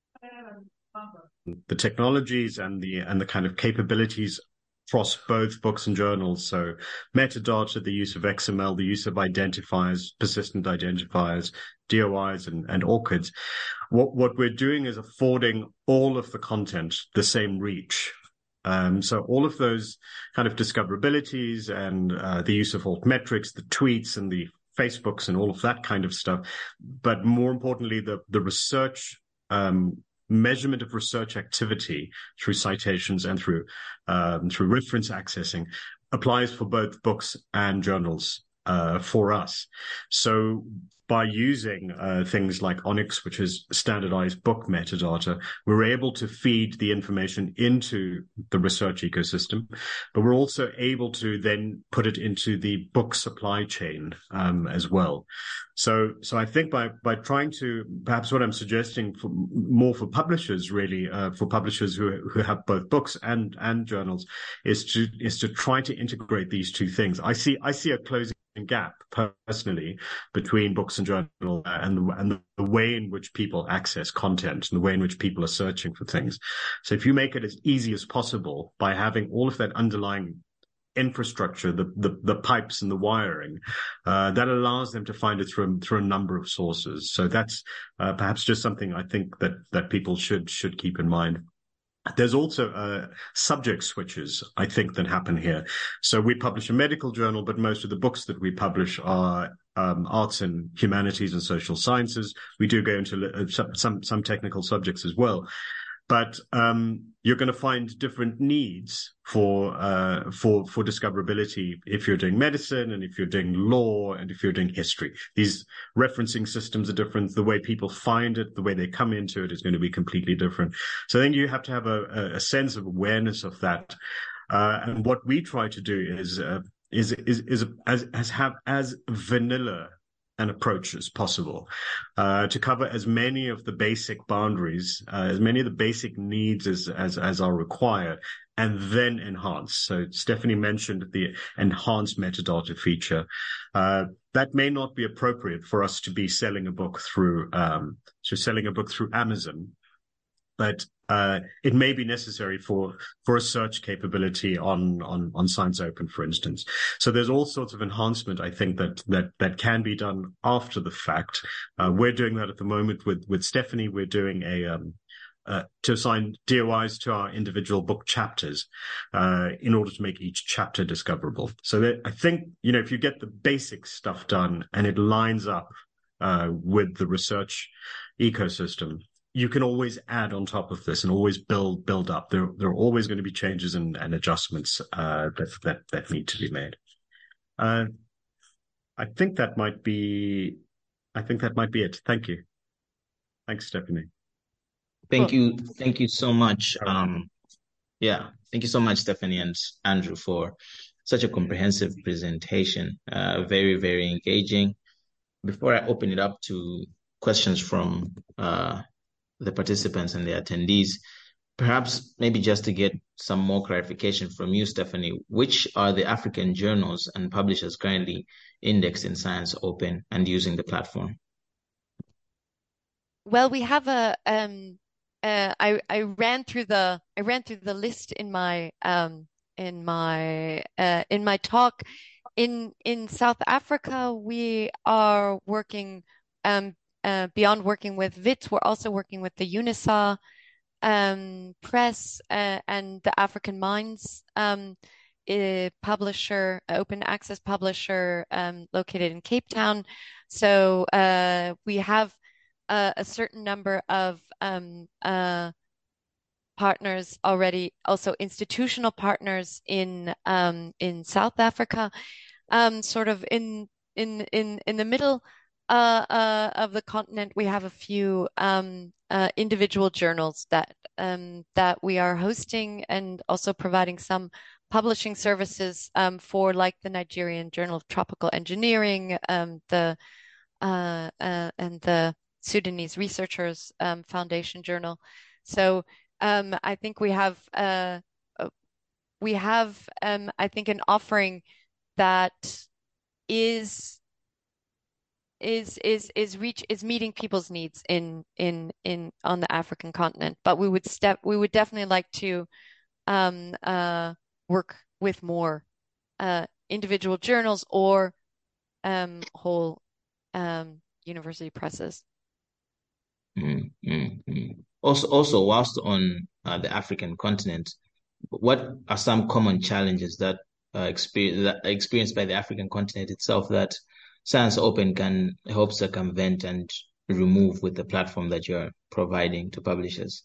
The technologies and the kind of capabilities across both books and journals. So metadata, the use of XML, the use of identifiers, persistent identifiers, DOIs and ORCIDs. What we're doing is affording all of the content the same reach. So all of those kind of discoverabilities and the use of altmetrics, the tweets and the Facebooks and all of that kind of stuff. But more importantly, the research measurement of research activity through citations and through reference accessing applies for both books and journals for us. So by using things like ONIX, which is standardized book metadata, we're able to feed the information into the research ecosystem, but we're also able to then put it into the book supply chain as well. So I think by trying to, perhaps what I'm suggesting more for publishers, really, for publishers who have both books and journals, is to try to integrate these two things. I see a closing gap personally between books and journal and the way in which people access content and the way in which people are searching for things. So if you make it as easy as possible by having all of that underlying infrastructure, the pipes and the wiring, that allows them to find it through a number of sources. So that's perhaps just something I think that people should keep in mind. There's also subject switches, I think, that happen here. So we publish a medical journal, but most of the books that we publish are arts and humanities and social sciences. We do go into some technical subjects as well. But you're going to find different needs for discoverability if you're doing medicine and if you're doing law and if you're doing history. These referencing systems are different. The way people find it, the way they come into it is going to be completely different. So I think you have to have a sense of awareness of that. And what we try to do is have as vanilla an approach as possible, to cover as many of the basic boundaries, as many of the basic needs as are required, and then enhance. So Stephanie mentioned the enhanced metadata feature. That may not be appropriate for us to be selling a book through Amazon, but it may be necessary for a search capability on Science Open, for instance. So there's all sorts of enhancement, I think, that can be done after the fact. We're doing that at the moment with Stephanie. We're doing to assign DOIs to our individual book chapters in order to make each chapter discoverable. So I think, if you get the basic stuff done and it lines up with the research ecosystem, you can always add on top of this and always build up. There are always going to be changes and adjustments that need to be made. I think that might be it. Thank you. Thanks, Stephanie. Thank you so much. Thank you so much, Stephanie and Andrew, for such a comprehensive presentation. Very, very engaging. Before I open it up to questions from the participants and the attendees, perhaps maybe just to get some more clarification from you, Stephanie, which are the African journals and publishers currently indexed in Science Open and using the platform? Well, we have I ran through the list in my talk. In South Africa, we are working beyond working with WITS, we're also working with the UNISA Press and the African Minds publisher, open access publisher located in Cape Town. So we have a certain number of partners already, also institutional partners in South Africa, sort of in the middle of the continent. We have a few individual journals that we are hosting and also providing some publishing services for, like the Nigerian Journal of Tropical Engineering, and the Sudanese Researchers Foundation Journal. So I think we have I think an offering that is meeting people's needs in on the African continent. But we would definitely like to work with more individual journals or whole university presses. Also, whilst on the African continent, what are some common challenges that experienced by the African continent itself that Science Open can help circumvent and remove with the platform that you're providing to publishers?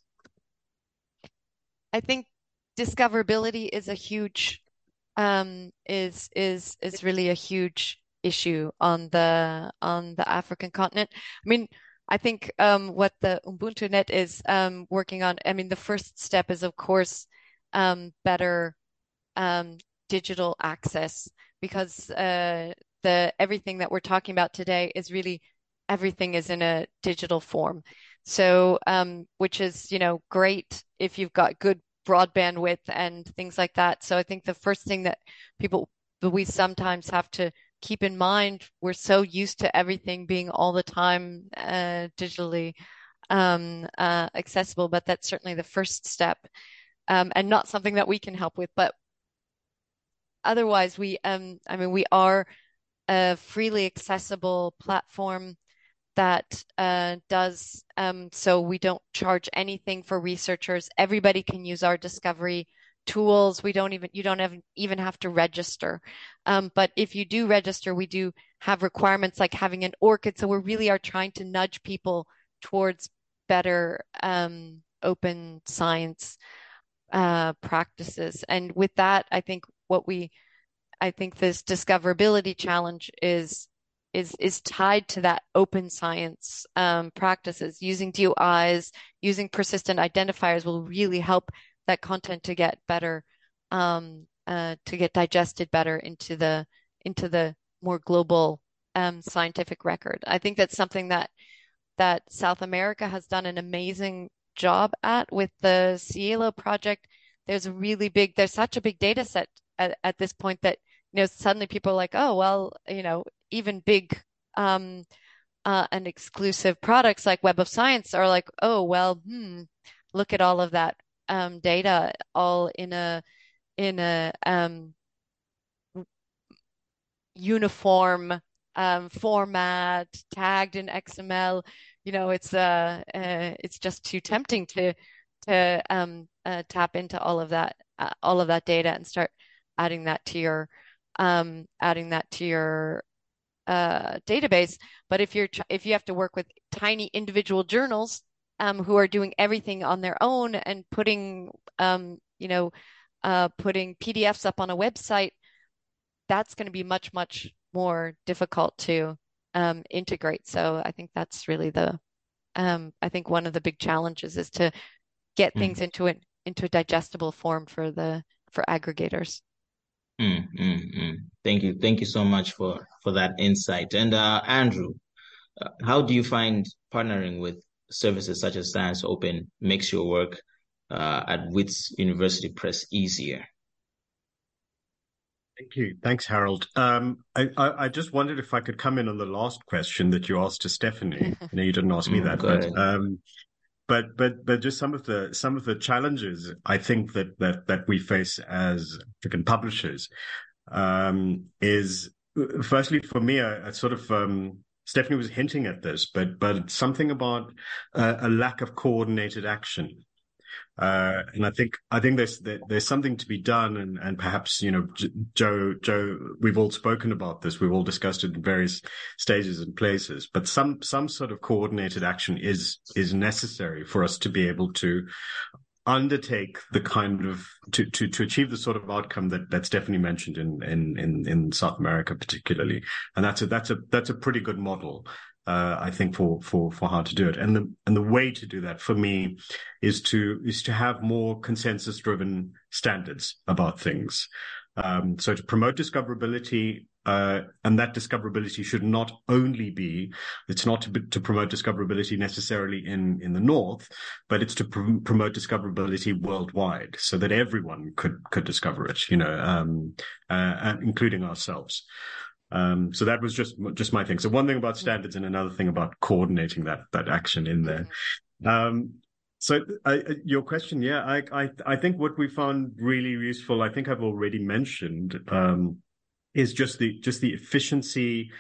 I think discoverability is a huge is really a huge issue on the African continent. I mean, I think what the Ubuntu Net is working on, I mean, the first step is, of course, better digital access, because everything that we're talking about today is really, everything is in a digital form. So which is, great if you've got good broadband width and things like that. So I think the first thing that we sometimes have to keep in mind, we're so used to everything being all the time digitally accessible, but that's certainly the first step, and not something that we can help with. But otherwise, we are a freely accessible platform that does so we don't charge anything for researchers. Everybody can use our discovery tools. You don't even have to register. But if you do register, we do have requirements like having an ORCID. So we really are trying to nudge people towards better open science practices. And with that, I think this discoverability challenge is tied to that open science practices. Using DOIs, using persistent identifiers will really help that content to get better, to get digested better into the more global scientific record. I think that's something that South America has done an amazing job at with the Cielo project. There's such a big data set at this point that suddenly people are like, oh well, even big and exclusive products like Web of Science are like, oh well, look at all of that data all in a uniform format, tagged in XML. It's just too tempting to tap into all of that data and start adding that to your database. But if you have to work with tiny individual journals who are doing everything on their own and putting PDFs up on a website, that's going to be much, much more difficult to integrate. So I think that's really I think one of the big challenges is to get things into a digestible form for aggregators. Thank you so much for that insight. And Andrew, how do you find partnering with services such as Science Open makes your work at Wits University Press easier? Thank you. Thanks, Harold. I just wondered if I could come in on the last question that you asked to Stephanie. You didn't ask me that, but just some of the challenges I think that we face as African publishers is firstly for me a sort of Stephanie was hinting at this, but something about a lack of coordinated action. And I think there's something to be done, and perhaps Joe, we've all spoken about this, we've all discussed it in various stages and places, but some sort of coordinated action is necessary for us to be able to undertake the kind of to achieve the sort of outcome that Stephanie mentioned in South America particularly, and that's a pretty good model. I think for how to do it, and the way to do that for me is to have more consensus-driven standards about things. So to promote discoverability, and that discoverability should not only be, it's not to promote discoverability necessarily in the North, but it's to promote discoverability worldwide, so that everyone could discover it, including ourselves. So that was just my thing. So one thing about standards and another thing about coordinating that action in there. So your question, I think what we found really useful, I think I've already mentioned, is just the efficiency.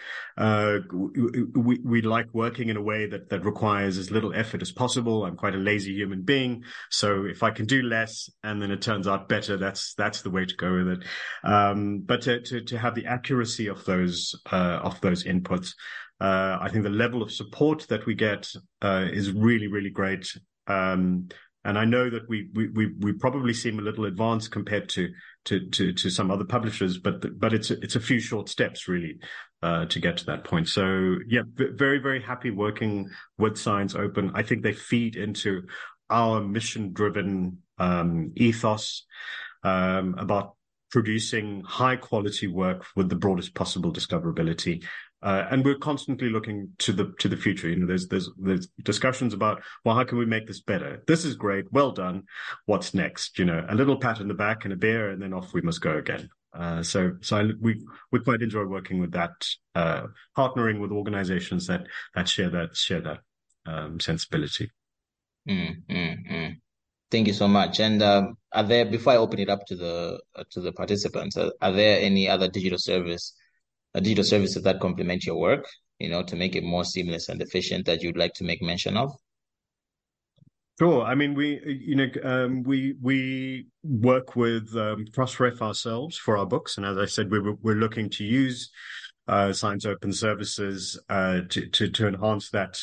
We like working in a way that requires as little effort as possible. I'm quite a lazy human being, so if I can do less and then it turns out better, that's the way to go with it. But to have the accuracy of those inputs, I think the level of support that we get is really, really great. And I know that we probably seem a little advanced compared to some other publishers, but it's a few short steps really to get to that point. So yeah, very, very happy working with Science Open. I think they feed into our mission-driven ethos about producing high quality work with the broadest possible discoverability. And we're constantly looking to the future. There's discussions about, well, how can we make this better? This is great. Well done. What's next? A little pat on the back and a beer, and then off we must go again. So we quite enjoy working with that, partnering with organizations that share that sensibility. Thank you so much. And are there, before I open it up to the participants, are there any other digital services that complement your work? to make it more seamless and efficient that you'd like to make mention of? Sure. I mean, we work with Crossref ourselves for our books, and as I said, we're looking to use Science Open Services to enhance that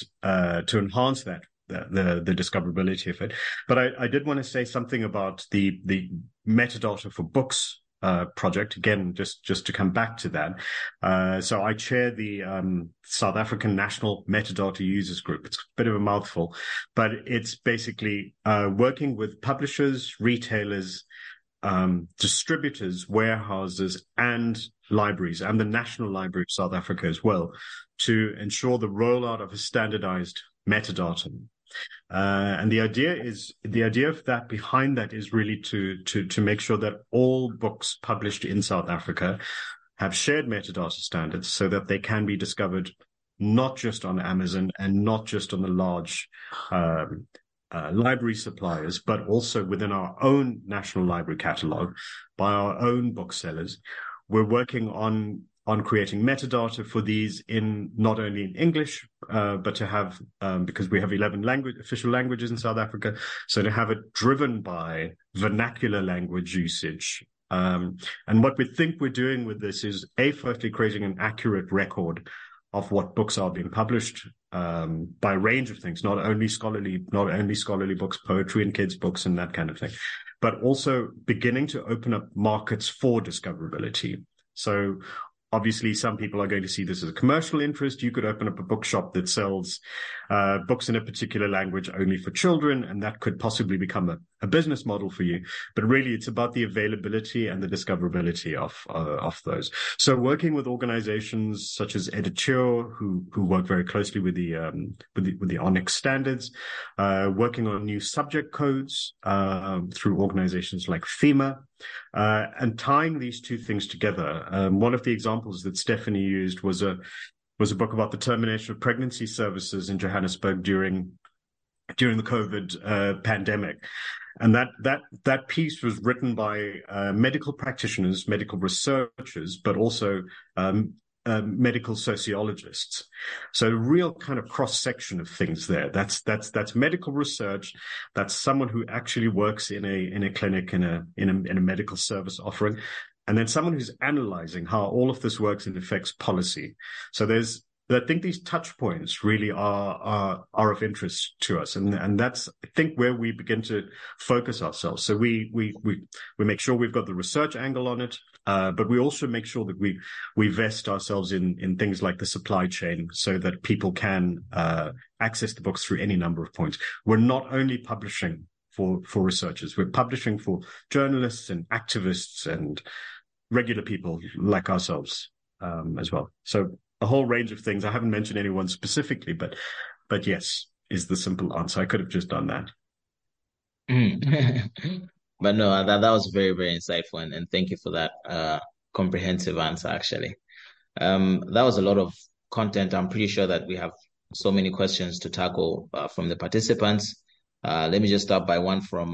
the discoverability of it. But I did want to say something about the metadata for books project again, just to come back to that. So I chair the South African National Metadata Users Group. It's a bit of a mouthful, but it's basically working with publishers, retailers, distributors, warehouses, and libraries, and the National Library of South Africa as well, to ensure the rollout of a standardized metadata. And the idea of that behind that is really to make sure that all books published in South Africa have shared metadata standards so that they can be discovered not just on Amazon and not just on the large library suppliers, but also within our own national library catalog by our own booksellers. We're working on creating metadata for these in not only in English, but to have, because we have 11 official languages in South Africa, so to have it driven by vernacular language usage. And what we think we're doing with this is, firstly, creating an accurate record of what books are being published by a range of things, not only scholarly books, poetry and kids' books and that kind of thing, but also beginning to open up markets for discoverability. So obviously, some people are going to see this as a commercial interest. You could open up a bookshop that sells books in a particular language only for children, and that could possibly become a business model for you. But really, it's about the availability and the discoverability of those. So, working with organizations such as Editeur, who work very closely with the Onyx standards, working on new subject codes through organizations like FEMA. And tying these two things together. One of the examples that Stephanie used was a book about the termination of pregnancy services in Johannesburg during the COVID pandemic. And that piece was written by medical practitioners, medical researchers, but also medical sociologists. So a real kind of cross section of things there. That's medical research. That's someone who actually works in a clinic in a medical service offering, and then someone who's analyzing how all of this works and affects policy. So I think these touch points really are of interest to us, and that's, I think, where we begin to focus ourselves. So we make sure we've got the research angle on it, but we also make sure that we vest ourselves in things like the supply chain, so that people can access the books through any number of points. We're not only publishing for researchers; we're publishing for journalists and activists and regular people like ourselves as well. So a whole range of things. I haven't mentioned anyone specifically, but yes, is the simple answer. I could have just done that. But no, that was very, very insightful, and thank you for that comprehensive answer, actually. That was a lot of content. I'm pretty sure that we have so many questions to tackle from the participants. Let me just start by one from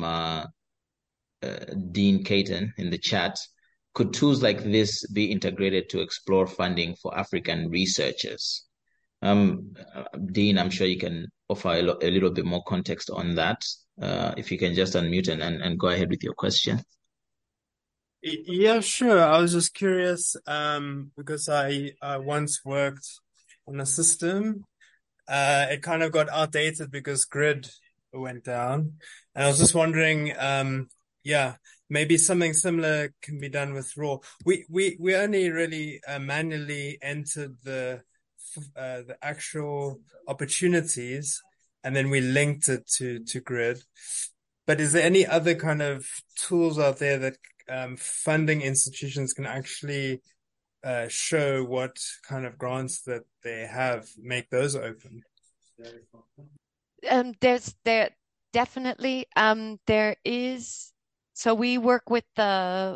Dean Caton in the chat. Could tools like this be integrated to explore funding for African researchers? Dean, I'm sure you can offer a little bit more context on that. If you can just unmute and go ahead with your question. Yeah, sure. I was just curious because I once worked on a system. It kind of got outdated because Grid went down. And I was just wondering, maybe something similar can be done with Raw. We only really manually entered the actual opportunities, and then we linked it to Grid. But is there any other kind of tools out there that funding institutions can actually show what kind of grants that they have, make those open? There definitely there is. So we work with the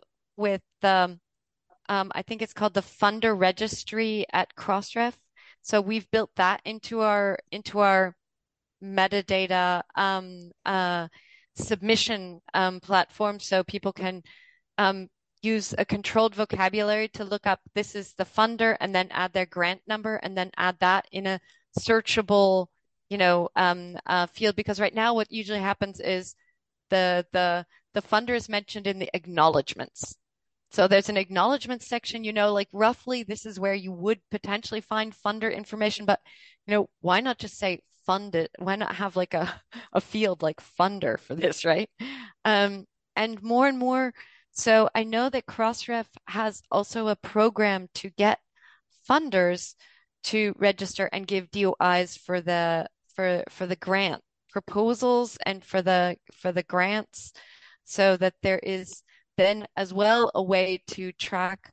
I think it's called the Funder Registry at Crossref. So we've built that into our metadata submission platform, so people can use a controlled vocabulary to look up this is the funder and then add their grant number and then add that in a searchable, field. Because right now what usually happens is the funder is mentioned in the acknowledgements. So there's an acknowledgement section, like roughly this is where you would potentially find funder information, but why not just say funded? Why not have like a field like funder for this, right? And more and more. So I know that Crossref has also a program to get funders to register and give DOIs for the grant proposals and for the grants, so that there is then as well a way to track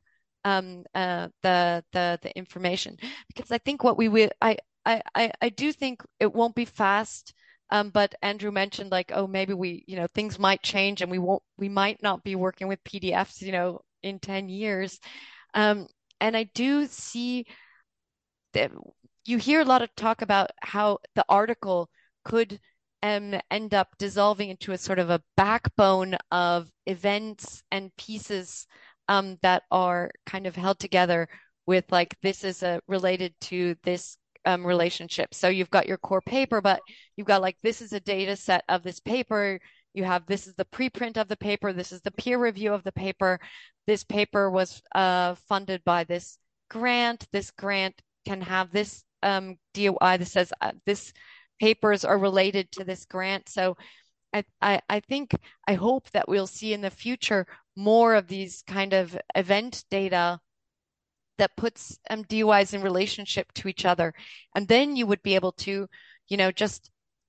the information. Because I think what we will, I do think it won't be fast. But Andrew mentioned like, oh, maybe things might change and we might not be working with PDFs, in 10 years. And I do see that you hear a lot of talk about how the article could end up dissolving into a sort of a backbone of events and pieces that are kind of held together with like, this is related to this relationship. So you've got your core paper, but you've got like, this is a data set of this paper. You have, this is the preprint of the paper. This is the peer review of the paper. This paper was funded by this grant. This grant can have this DOI that says this papers are related to this grant. So I think, I hope that we'll see in the future more of these kind of event data that puts DOIs in relationship to each other. And then you would be able to, just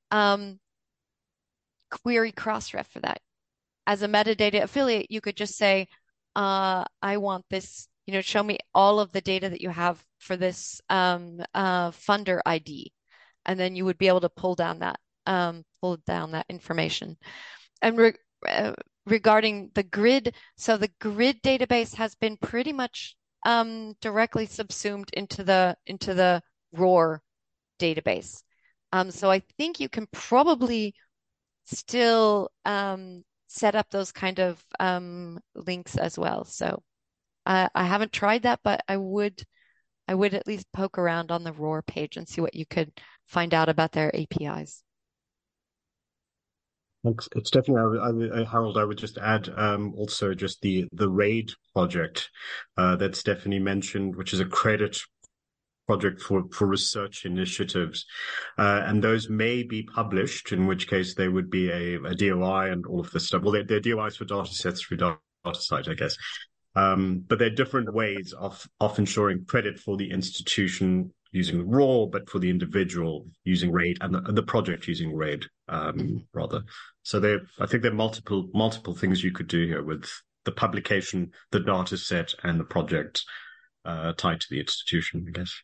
query Crossref for that. As a metadata affiliate, you could just say, I want this, show me all of the data that you have for this funder ID. And then you would be able to pull down that information. And regarding the GRID, so the GRID database has been pretty much directly subsumed into the ROR database. So I think you can probably still set up those kind of links as well. So I haven't tried that, but I would at least poke around on the ROR page and see what you could find out about their APIs. It's definitely, Harold, I would just add also just the RAID project that Stephanie mentioned, which is a credit project for research initiatives. And those may be published, in which case they would be a DOI and all of this stuff. Well, they're DOIs for data sets through DataCite, I guess. But there are different ways of ensuring credit for the institution using RAW, but for the individual using RAID and the project using RAID, rather. So I think there are multiple things you could do here with the publication, the data set, and the project tied to the institution, I guess.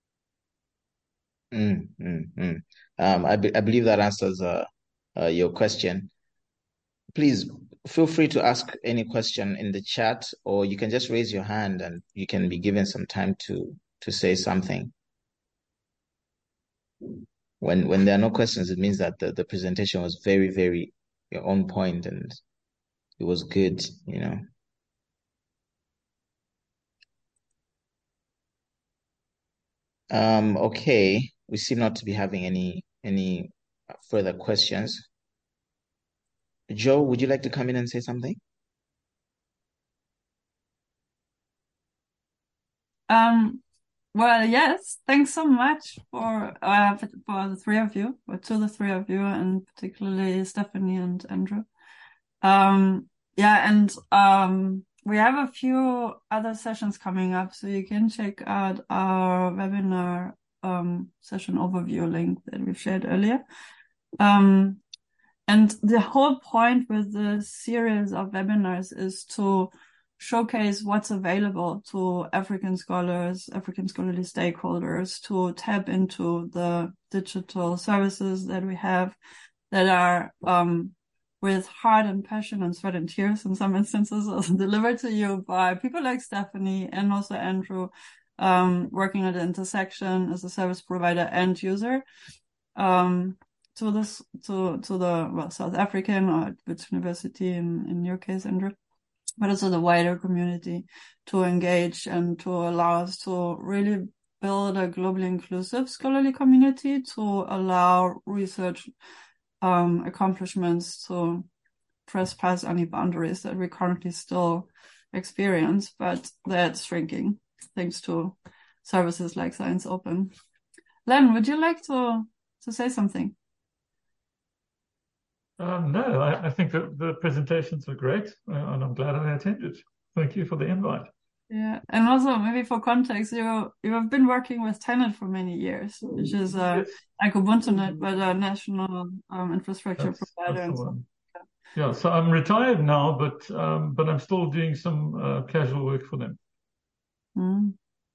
I believe that answers your question. Please feel free to ask any question in the chat, or you can just raise your hand and you can be given some time to say something. When there are no questions, it means that the presentation was very, very on point and it was good, Okay, we seem not to be having any further questions. Joe, would you like to come in and say something? Well, yes, thanks so much for the three of you, or to the three of you, and particularly Stephanie and Andrew. We have a few other sessions coming up, so you can check out our webinar session overview link that we've shared earlier. And the whole point with the series of webinars is to showcase what's available to African scholars, African scholarly stakeholders, to tap into the digital services that we have that are with heart and passion and sweat and tears in some instances also delivered to you by people like Stephanie and also Andrew, working at the intersection as a service provider and user to the South African or which university in your case, Andrew. but also the wider community to engage and to allow us to really build a globally inclusive scholarly community to allow research accomplishments to trespass any boundaries that we currently still experience, but that's shrinking thanks to services like Science Open. Len, would you like to say something? No, I think that the presentations were great, and I'm glad I attended. Thank you for the invite. Yeah, and also maybe for context, you have been working with Tenet for many years, which is Yes. like UbuntuNet, but a national infrastructure That's provider. the And one. Yeah, so I'm retired now, but I'm still doing some casual work for them. Mm.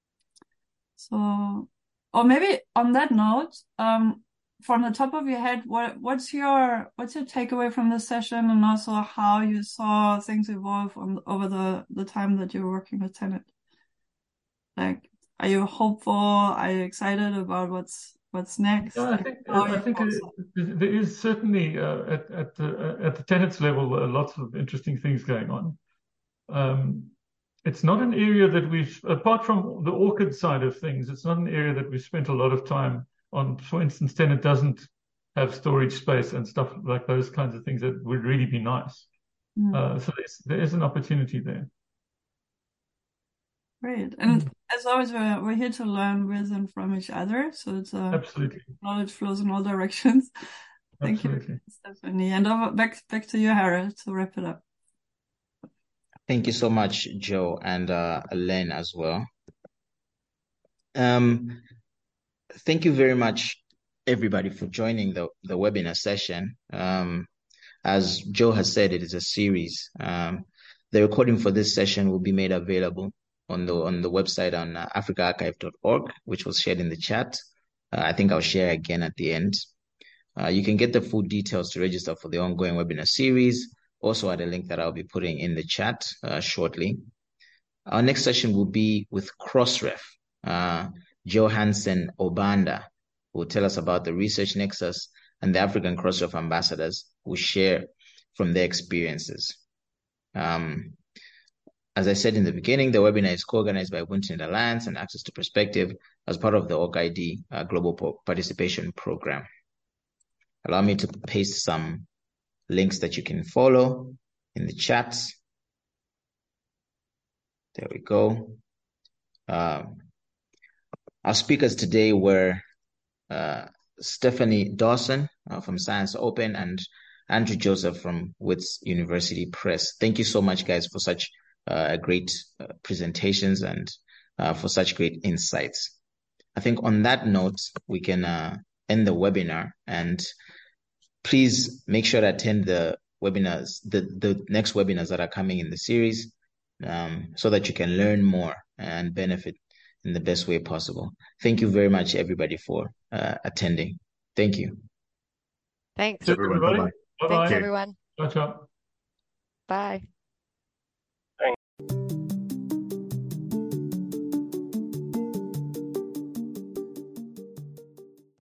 So, or maybe on that note, from the top of your head, what's your takeaway from this session, and also how you saw things evolve over the time that you're working with Tenet? Like, are you hopeful? Are you excited about what's next? Yeah, I think there is certainly at the Tenet's level lots of interesting things going on. It's not an area that we've, apart from the ORCID side of things, it's not an area that we've spent a lot of time on. For instance, Tenet doesn't have storage space and stuff like those kinds of things that would really be nice. So there is an opportunity there. Great. And as always, we're here to learn with and from each other. So it's Absolutely. Knowledge flows in all directions. Thank you, Stephanie. And back to you, Harold, to wrap it up. Thank you so much, Joe, and Len as well. Thank you very much, everybody, for joining the webinar session. As Joe has said, it is a series. The recording for this session will be made available on the website on africaarchive.org, which was shared in the chat. I think I'll share again at the end. You can get the full details to register for the ongoing webinar series, also at a link that I'll be putting in the chat shortly. Our next session will be with Crossref. Johansen Obanda will tell us about the Research Nexus, and the African Crossref ambassadors will share from their experiences. As I said in the beginning, the webinar is co-organized by UbuntuNet Alliance and Access to Perspective as part of the ORCID Global Participation Program. Allow me to paste some links that you can follow in the chat. There we go. Our speakers today were Stephanie Dawson from Science Open and Andrew Joseph from Wits University Press. Thank you so much, guys, for such great presentations and for such great insights. I think on that note, we can end the webinar, and please make sure to attend the webinars, the next webinars that are coming in the series, so that you can learn more and benefit in the best way possible. Thank you very much, everybody, for attending. Thank you. Thanks. Everybody. Thanks, everyone. Ciao, ciao. Bye.